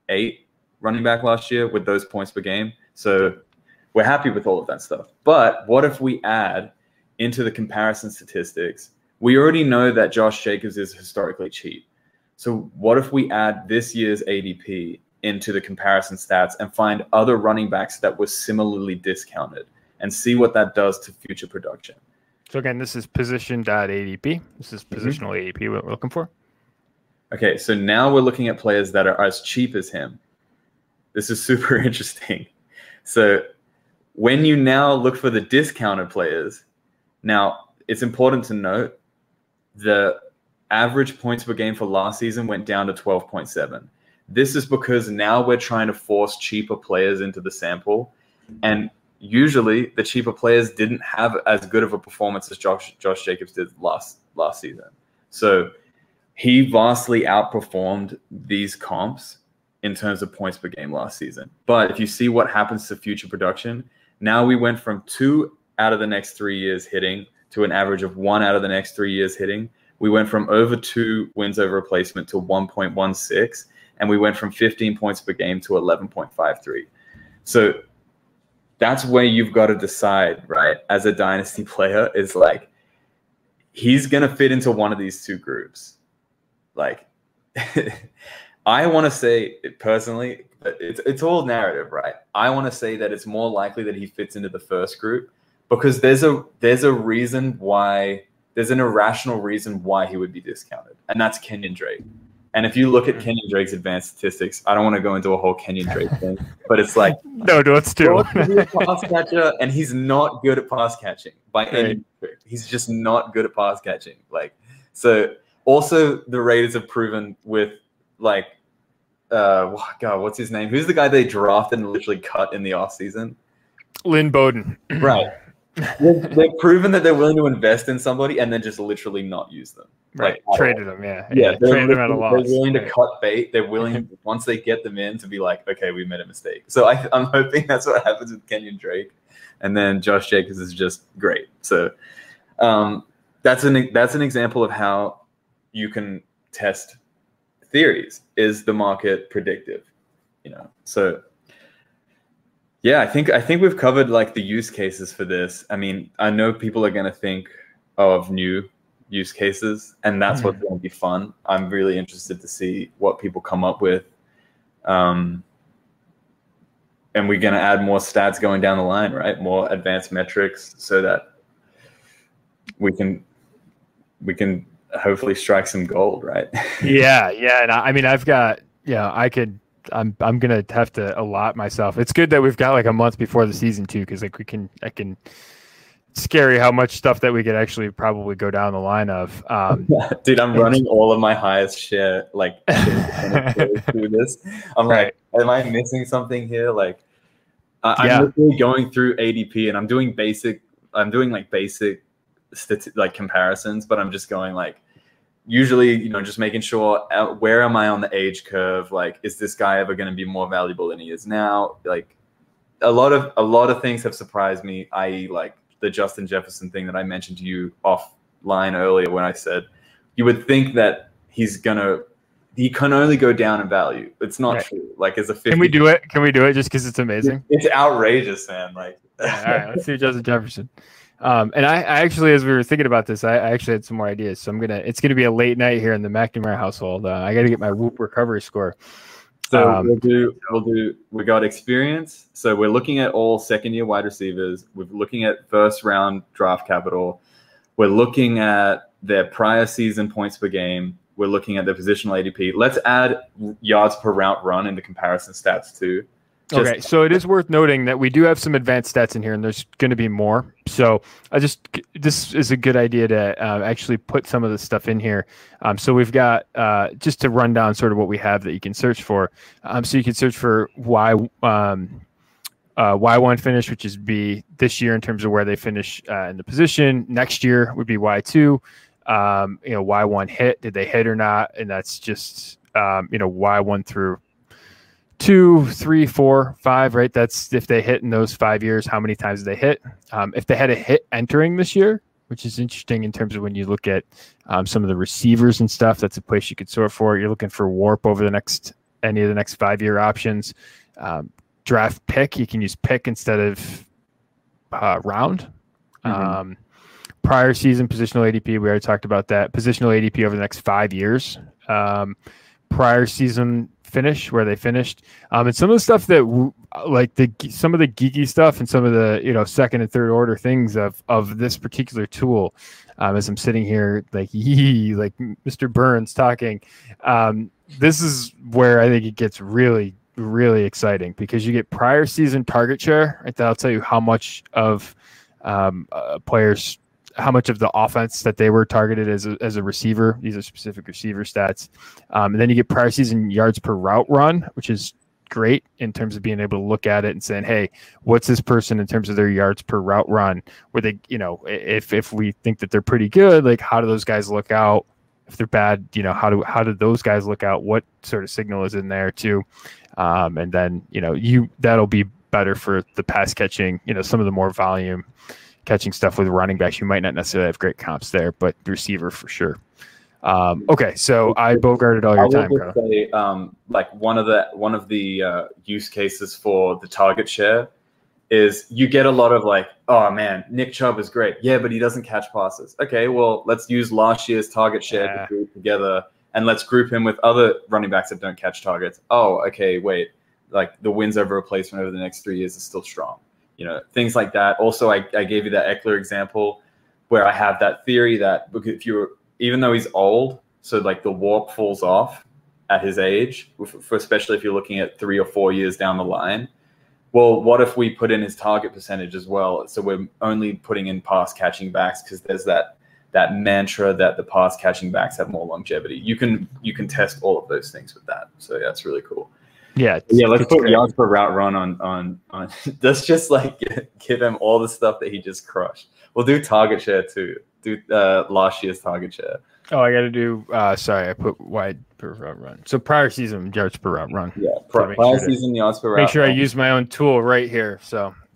8 running back last year with those points per game. So we're happy with all of that stuff. But what if we add into the comparison statistics, we already know that Josh Jacobs is historically cheap. So what if we add this year's ADP into the comparison stats and find other running backs that were similarly discounted and see what that does to future production? So again, this is position.adp. This is positional ADP what we're looking for. Okay, so now we're looking at players that are as cheap as him. This is super interesting. So when you now look for the discounted players, now it's important to note the average points per game for last season went down to 12.7. This is because now we're trying to force cheaper players into the sample. And usually the cheaper players didn't have as good of a performance as Josh Jacobs did last season. So he vastly outperformed these comps in terms of points per game last season. But if you see what happens to future production, now we went from 2 out of the next 3 years hitting to an average of 1 out of the next 3 years hitting. We went from over 2 wins over replacement to 1.16, and we went from 15 points per game to 11.53. So that's where you've got to decide, right, as a dynasty player, is like, he's going to fit into one of these two groups. Like, I want to say personally, it's all narrative, right? I want to say that it's more likely that he fits into the first group because there's a reason why, there's an irrational reason why he would be discounted, and that's Kenyon Drake. And if you look at Kenyon Drake's advanced statistics, I don't want to go into a whole Kenyon Drake thing, but it's like, no, let's do it. Pass catcher, and he's not good at pass catching by any metric. He's just not good at pass catching. Like, so also the Raiders have proven with like, God, what's his name? Who's the guy they drafted and literally cut in the offseason? Lynn Bowden. Right. They've proven that they're willing to invest in somebody and then just literally not use them. Right. Like, traded them, yeah. Traded them at a loss. They're willing to cut bait. They're willing, once they get them in, to be like, okay, we made a mistake. So I'm hoping that's what happens with Kenyon Drake. And then Josh Jacobs is just great. So That's an example of how you can test theories. Is the market predictive? So yeah, I think we've covered like the use cases for this. I mean, I know people are going to think of new use cases, and that's what's going to be fun. I'm really interested to see what people come up with. And we're going to add more stats going down the line, right? More advanced metrics so that we can hopefully strike some gold, right? Yeah. And I mean, I'm gonna have to allot myself. It's good that we've got like a month before the season too, because like it's scary how much stuff that we could actually probably go down the line of. Dude, I'm running all of my highest share like through this. I'm like, am I missing something here? Like, I'm literally going through ADP and I'm doing like basic like comparisons, but I'm just going like, usually, just making sure where am I on the age curve? Like, is this guy ever going to be more valuable than he is now? Like, a lot of things have surprised me, i.e. like the Justin Jefferson thing that I mentioned to you offline earlier when I said you would think that he can only go down in value. It's not true. Like, as a 50, Can we do it just because it's amazing? It's outrageous, man. Like, all right, let's see Justin Jefferson. And I actually, as we were thinking about this, I actually had some more ideas. So it's gonna be a late night here in the McNamara household. I got to get my Whoop recovery score. So we got experience. So we're looking at all second-year wide receivers. We're looking at first-round draft capital. We're looking at their prior season points per game. We're looking at their positional ADP. Let's add yards per route run in the comparison stats too. Okay, so it is worth noting that we do have some advanced stats in here, and there's going to be more. So this is a good idea to actually put some of this stuff in here. So we've got just to run down sort of what we have that you can search for. So you can search for Y1 finish, which is B this year in terms of where they finish in the position. Next year would be Y2. Y1 hit. Did they hit or not? And that's just Y1 through 2, 3, 4, 5, right? That's if they hit in those 5 years, how many times they hit. If they had a hit entering this year, which is interesting in terms of when you look at some of the receivers and stuff, that's a place you could sort for. You're looking for WARP over any of the next 5-year options. Draft pick, you can use pick instead of round. Prior season positional ADP, we already talked about that. Positional ADP over the next 5 years. Prior season finish, where they finished, and some of the stuff that like some of the geeky stuff and some of the second and third order things of this particular tool. As I'm sitting here like Mr. Burns talking, this is where I think it gets really, really exciting, because you get prior season target share. Right, that'll tell you how much of players. How much of the offense that they were targeted as a receiver. These are specific receiver stats. And then you get prior season yards per route run, which is great in terms of being able to look at it and saying, hey, what's this person in terms of their yards per route run? Where they, if we think that they're pretty good, like how do those guys look out? If they're bad, how do those guys look out? What sort of signal is in there too? And then, that'll be better for the pass catching, some of the more volume catching stuff with running backs. You might not necessarily have great comps there, but the receiver for sure. Okay, so I bogarted all your time. I would say, like one of the use cases for the target share is you get a lot of like, oh man, Nick Chubb is great. Yeah, but he doesn't catch passes. Okay, well, let's use last year's target share to group together, and let's group him with other running backs that don't catch targets. Oh, okay, wait, like the wins over replacement over the next 3 years is still strong. Things like that. Also, I gave you that Eckler example where I have that theory that even though he's old, so like the warp falls off at his age, especially if you're looking at 3 or 4 years down the line. Well, what if we put in his target percentage as well? So we're only putting in pass catching backs because there's that mantra that the pass catching backs have more longevity. You can test all of those things with that. So yeah, it's really cool. Yeah. Let's put yards per route run on. Let's just like give him all the stuff that he just crushed. We'll do target share too. Do last year's target share. Oh, I got to do. Sorry, I put wide per route run. So prior season yards per route run. Yeah, prior season yards per route. Make sure I use my own tool right here. So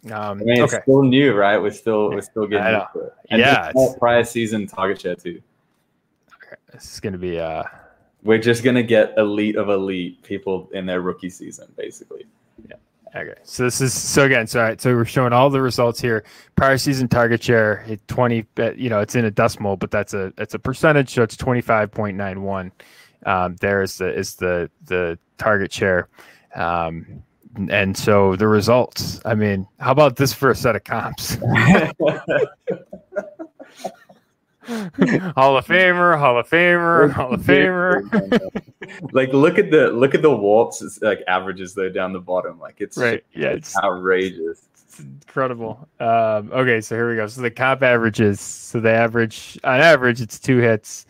I mean, it's still new, right? We're still getting into it. And it's prior season target share too. Okay. This is going to be we're just going to get elite of elite people in their rookie season, basically. Yeah. Okay. So this is so we're showing all the results here. Prior season target share 20. It's in a decimal, but that's a percentage, so it's 25.91. There is the target share. And so the results, I mean, how about this for a set of comps? Hall of Famer. Like look at the Waltz like averages though down the bottom. Like it's right. Yeah, it's outrageous. It's incredible. Okay, so here we go. So the comp averages. So they average on average it's 2 hits.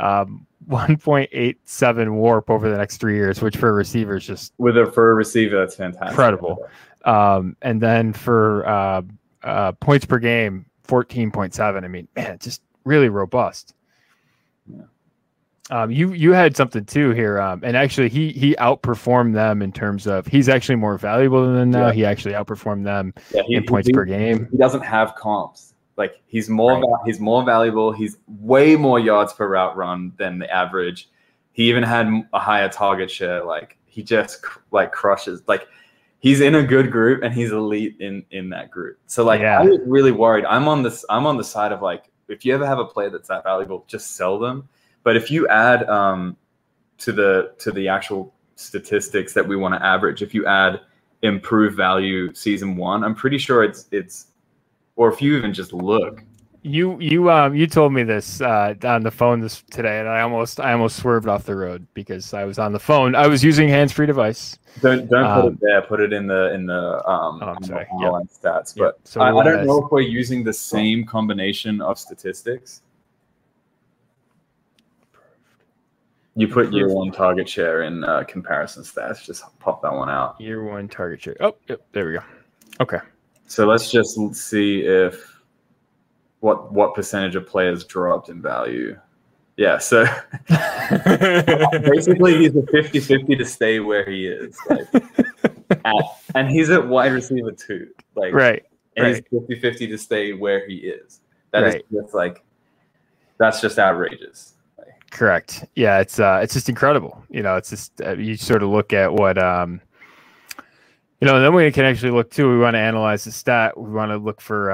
1.87 warp over the next 3 years, which for a receiver is just for a receiver, that's fantastic. Incredible. And then for points per game, 14.7. I mean, man, just really robust. Yeah. You had something too here, and actually he outperformed them in terms of he's actually more valuable than them now. Yeah. He actually outperformed them in points per game. He doesn't have comps. Like he's more valuable. He's way more yards per route run than the average. He even had a higher target share. Like he just like crushes. Like he's in a good group and he's elite in that group. So like I was really worried. I'm on the side of like if you ever have a player that's that valuable, just sell them. But if you add to the actual statistics that we want to average, if you add improved value season 1, I'm pretty sure it's. Or if you even just look, you told me this on the phone today, and I almost swerved off the road because I was on the phone. I was using hands-free device. Don't put it there. Put it in the stats. But so I don't know if we're using the same combination of statistics. You put year 1 target share in comparison stats. Just pop that one out. Year 1 target share. Oh, yep, there we go. Okay. So let's just see if what percentage of players dropped in value. Yeah, so basically he's a 50-50 to stay where he is. Like, and he's at wide receiver 2. Like right. And he's 50-50 to stay where he is. That is just like that's just outrageous. Correct. Yeah, it's just incredible. It's just you sort of look at what then we can actually look too. We want to analyze the stat. We want to look for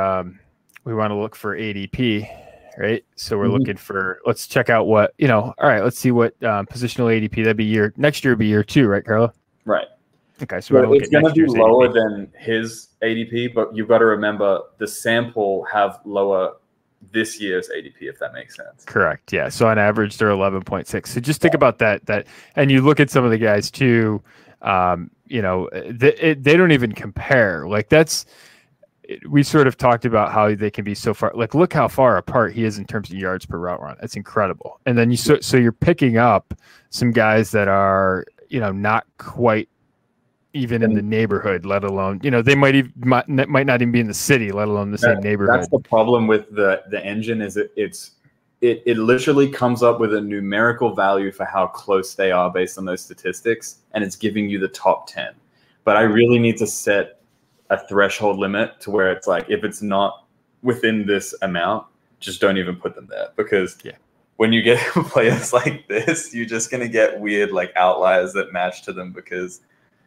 ADP, right? So we're looking for. Let's check out what All right, let's see what positional ADP. That'd be next year. Would be year 2, right, Carlo? Right. Okay, so it's going to be lower than his ADP, but you've got to remember the sample have lower this year's ADP, if that makes sense. Correct. Yeah. So on average, they're 11.6. So just think about that, and you look at some of the guys too. They don't even compare. Like we sort of talked about how they can be so far. Like look how far apart he is in terms of yards per route run. That's incredible. And then so you're picking up some guys that are not quite even in the neighborhood, let alone they might not even be in the city, let alone the same neighborhood. That's the problem with the engine is it literally comes up with a numerical value for how close they are based on those statistics, and it's giving you the top 10. But I really need to set a threshold limit to where it's like if it's not within this amount, just don't even put them there, because when you get players like this, you're just gonna get weird like outliers that match to them because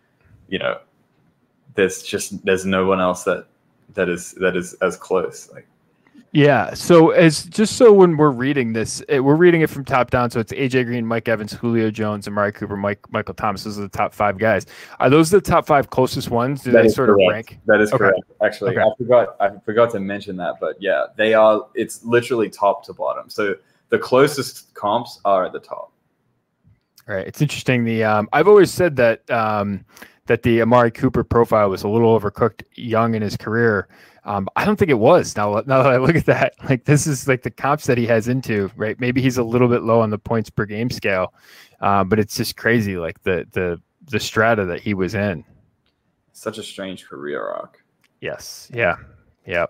there's no one else that is as close. Like yeah. So so when we're reading this, we're reading it from top down. So it's AJ Green, Mike Evans, Julio Jones, Amari Cooper, Michael Thomas. Those are the top 5 guys. Are those the top 5 closest ones? Do they sort of rank? That is correct. Actually, I forgot to mention that, but yeah, they are. It's literally top to bottom. So the closest comps are at the top. All right. It's interesting. I've always said that that the Amari Cooper profile was a little overcooked young in his career. I don't think it was. Now that I look at that, like this is like the comps that he has into, right? Maybe he's a little bit low on the points per game scale, but it's just crazy, like the strata that he was in. Such a strange career arc. Yes. Yeah. Yeah.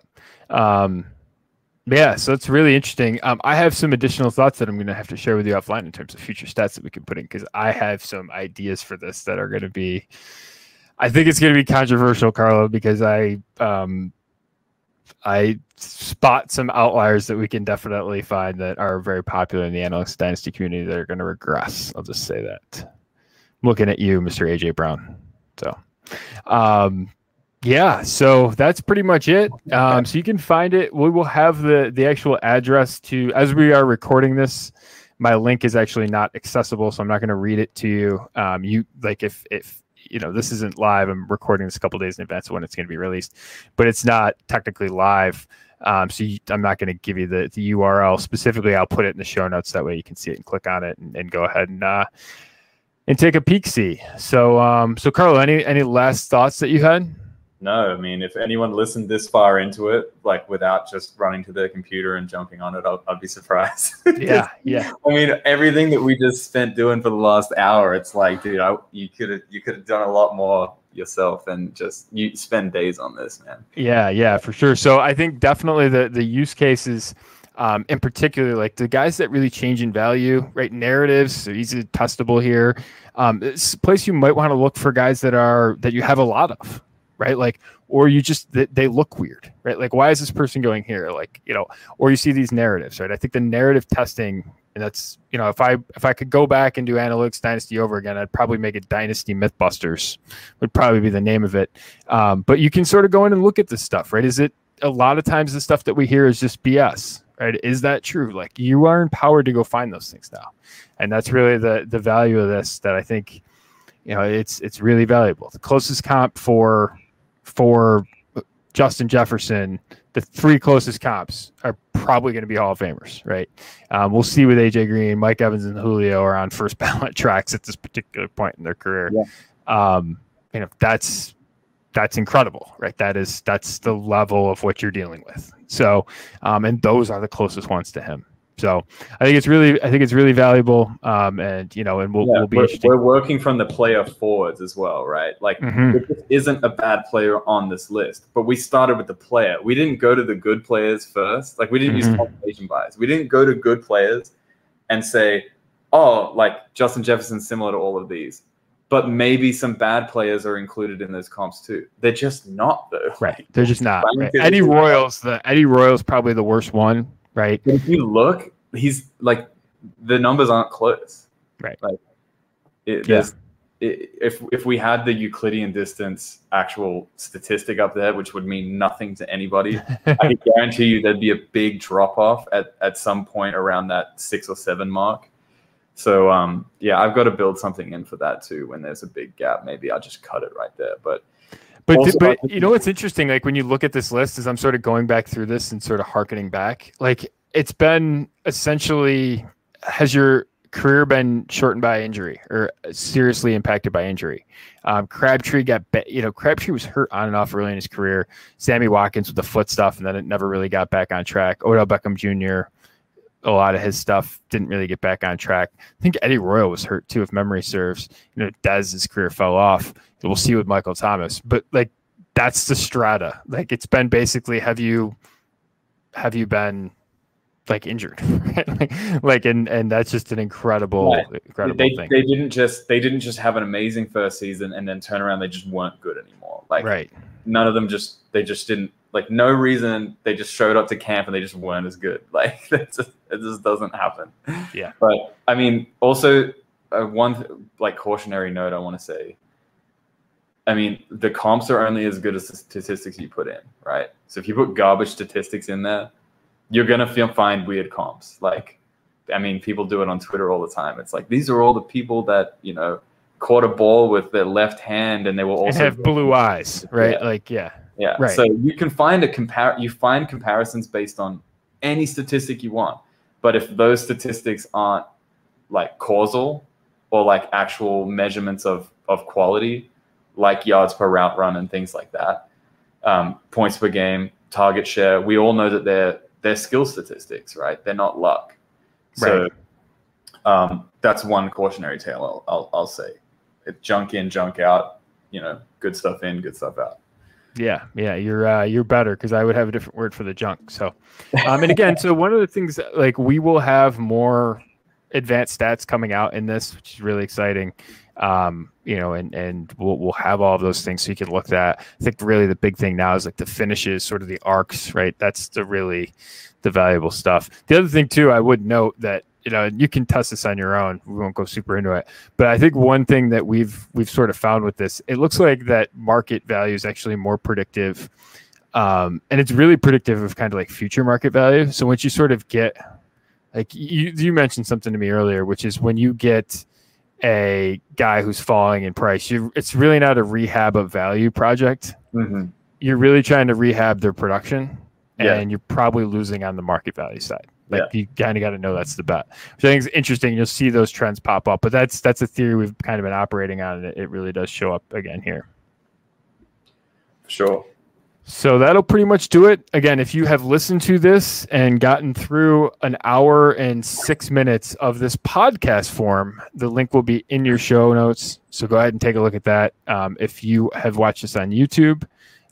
Yeah. So it's really interesting. I have some additional thoughts that I'm going to have to share with you offline in terms of future stats that we can put in, because I have some ideas for this that are going to be. I think it's going to be controversial, Carlo, because I spot some outliers that we can definitely find that are very popular in the Analytics Dynasty community that are going to regress. I'll just say that. I'm looking at you, Mr. AJ Brown. So, yeah, so that's pretty much it. So you can find it. We will have the actual address to, as we are recording this, my link is actually not accessible, so I'm not going to read it to you. You like if you know, this isn't live. I'm recording this a couple days in advance of when it's going to be released, but it's not technically live. I'm not going to give you the URL specifically. I'll put it in the show notes. That way you can see it and click on it and go ahead and take a peek. See. So Carlo, any last thoughts that you had? No, I mean, if anyone listened this far into it, like without just running to their computer and jumping on it, I'd be surprised. Yeah. I mean, everything that we just spent doing for the last hour, it's like, dude, you could have done a lot more yourself and just you spend days on this, man. Yeah, for sure. So I think definitely the use cases, in particular, like the guys that really change in value, right? Narratives are easy testable here. It's a place you might want to look for guys that you have a lot of. Right. Like, or you just, they look weird, right? Like, why is this person going here? Like, you know, or you see these narratives, right? I think the narrative testing, and that's, you know, if I could go back and do Analytics Dynasty over again, I'd probably make it Dynasty Mythbusters would probably be the name of it. But you can sort of go in and look at this stuff, right? Is it a lot of times the stuff that we hear is just BS, right? Is that true? Like, you are empowered to go find those things now. And that's really the value of this, that I think, you know, it's really valuable. The closest comp for Justin Jefferson, the three closest comps are probably going to be Hall of Famers, right? We'll see with AJ Green, Mike Evans, and Julio are on first ballot tracks at this particular point in their career. Yeah. You know, that's incredible, right? That's the level of what you're dealing with. So, and those are the closest ones to him. So I think it's really valuable. And, you know, and we'll be interesting. We're working from the player forwards as well, right? Like, There isn't a bad player on this list, but we started with the player. We didn't go to the good players first. Like, we didn't use confirmation bias. We didn't go to good players and say, oh, like Justin Jefferson's similar to all of these, but maybe some bad players are included in those comps too. They're just not, though. Right. They're just not. Right. Eddie Royal's probably the worst one. Right. But if you look, he's like, the numbers aren't close. Right. Like, if we had the Euclidean distance actual statistic up there, which would mean nothing to anybody, I can guarantee you there'd be a big drop off at some point around that 6 or 7 mark. So yeah, I've got to build something in for that too. When there's a big gap, maybe I'll just cut it right there. But you know what's interesting? Like, when you look at this list, as I'm sort of going back through this and sort of hearkening back, like, it's been essentially, has your career been shortened by injury or seriously impacted by injury? Crabtree Crabtree was hurt on and off early in his career. Sammy Watkins with the foot stuff, and then it never really got back on track. Odell Beckham Jr., a lot of his stuff didn't really get back on track. I think Eddie Royal was hurt too, if memory serves. You know, Dez's career fell off. We'll see with Michael Thomas, but like, that's the strata. Like, it's been basically, have you been like injured? like, and that's just an incredible thing. They didn't just have an amazing first season and then turn around. They just weren't good anymore. Like, right. None of them they just didn't, like, no reason. They just showed up to camp and they just weren't as good. Like, it just doesn't happen. Yeah. But I mean, also one like cautionary note I want to say. I mean, the comps are only as good as the statistics you put in, right? So if you put garbage statistics in there, you're going to find weird comps. Like, I mean, people do it on Twitter all the time. It's like, these are all the people that, you know, caught a ball with their left hand and they will also have blue eyes, right? Yeah. Like, yeah. Right. So you can find comparisons based on any statistic you want. But if those statistics aren't like causal or like actual measurements of quality, like yards per route run and things like that, points per game, target share, we all know that they're skill statistics, right? They're not luck. So that's one cautionary tale I'll say. It's junk in, junk out, you know, good stuff in, good stuff out. Yeah, you're better, because I would have a different word for the junk. So, and again, so one of the things, like, we will have more advanced stats coming out in this, which is really exciting. And we'll have all of those things so you can look at. I think really the big thing now is like the finishes, sort of the arcs, right? That's the valuable stuff. The other thing too, I would note that, you can test this on your own. We won't go super into it, but I think one thing that we've sort of found with this, it looks like that market value is actually more predictive. And it's really predictive of kind of like future market value. So once you sort of get, like you mentioned something to me earlier, which is when you get a guy who's falling in price, it's really not a rehab of value project. Mm-hmm. You're really trying to rehab their production, and you're probably losing on the market value side. You kind of got to know that's the bet, which I think is interesting. You'll see those trends pop up, but that's a theory we've kind of been operating on, and it really does show up again here. Sure. So that'll pretty much do it. Again, if you have listened to this and gotten through an hour and 6 minutes of this podcast form, the link will be in your show notes. So go ahead and take a look at that. If you have watched this on YouTube,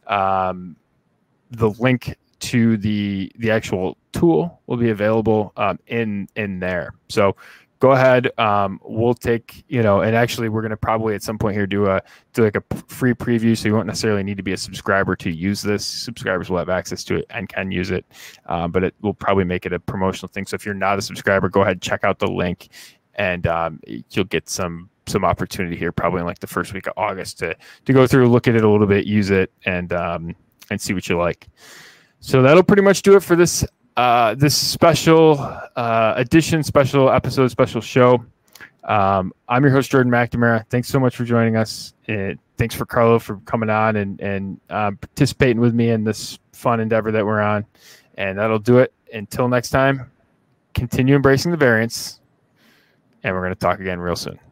the link to the actual tool will be available in there. So go ahead. We'll take, and actually we're going to probably at some point here do like a free preview. So you won't necessarily need to be a subscriber to use this. Subscribers will have access to it and can use it. But it will probably make it a promotional thing. So if you're not a subscriber, go ahead and check out the link, and you'll get some opportunity here probably in like the first week of August to go through, look at it a little bit, use it, and see what you like. So that'll pretty much do it for this special edition, special episode, special show. I'm your host, Jordan McNamara. Thanks so much for joining us. Thanks for Carlo for coming on and participating with me in this fun endeavor that we're on. And that'll do it. Until next time, continue embracing the variance, and we're going to talk again real soon.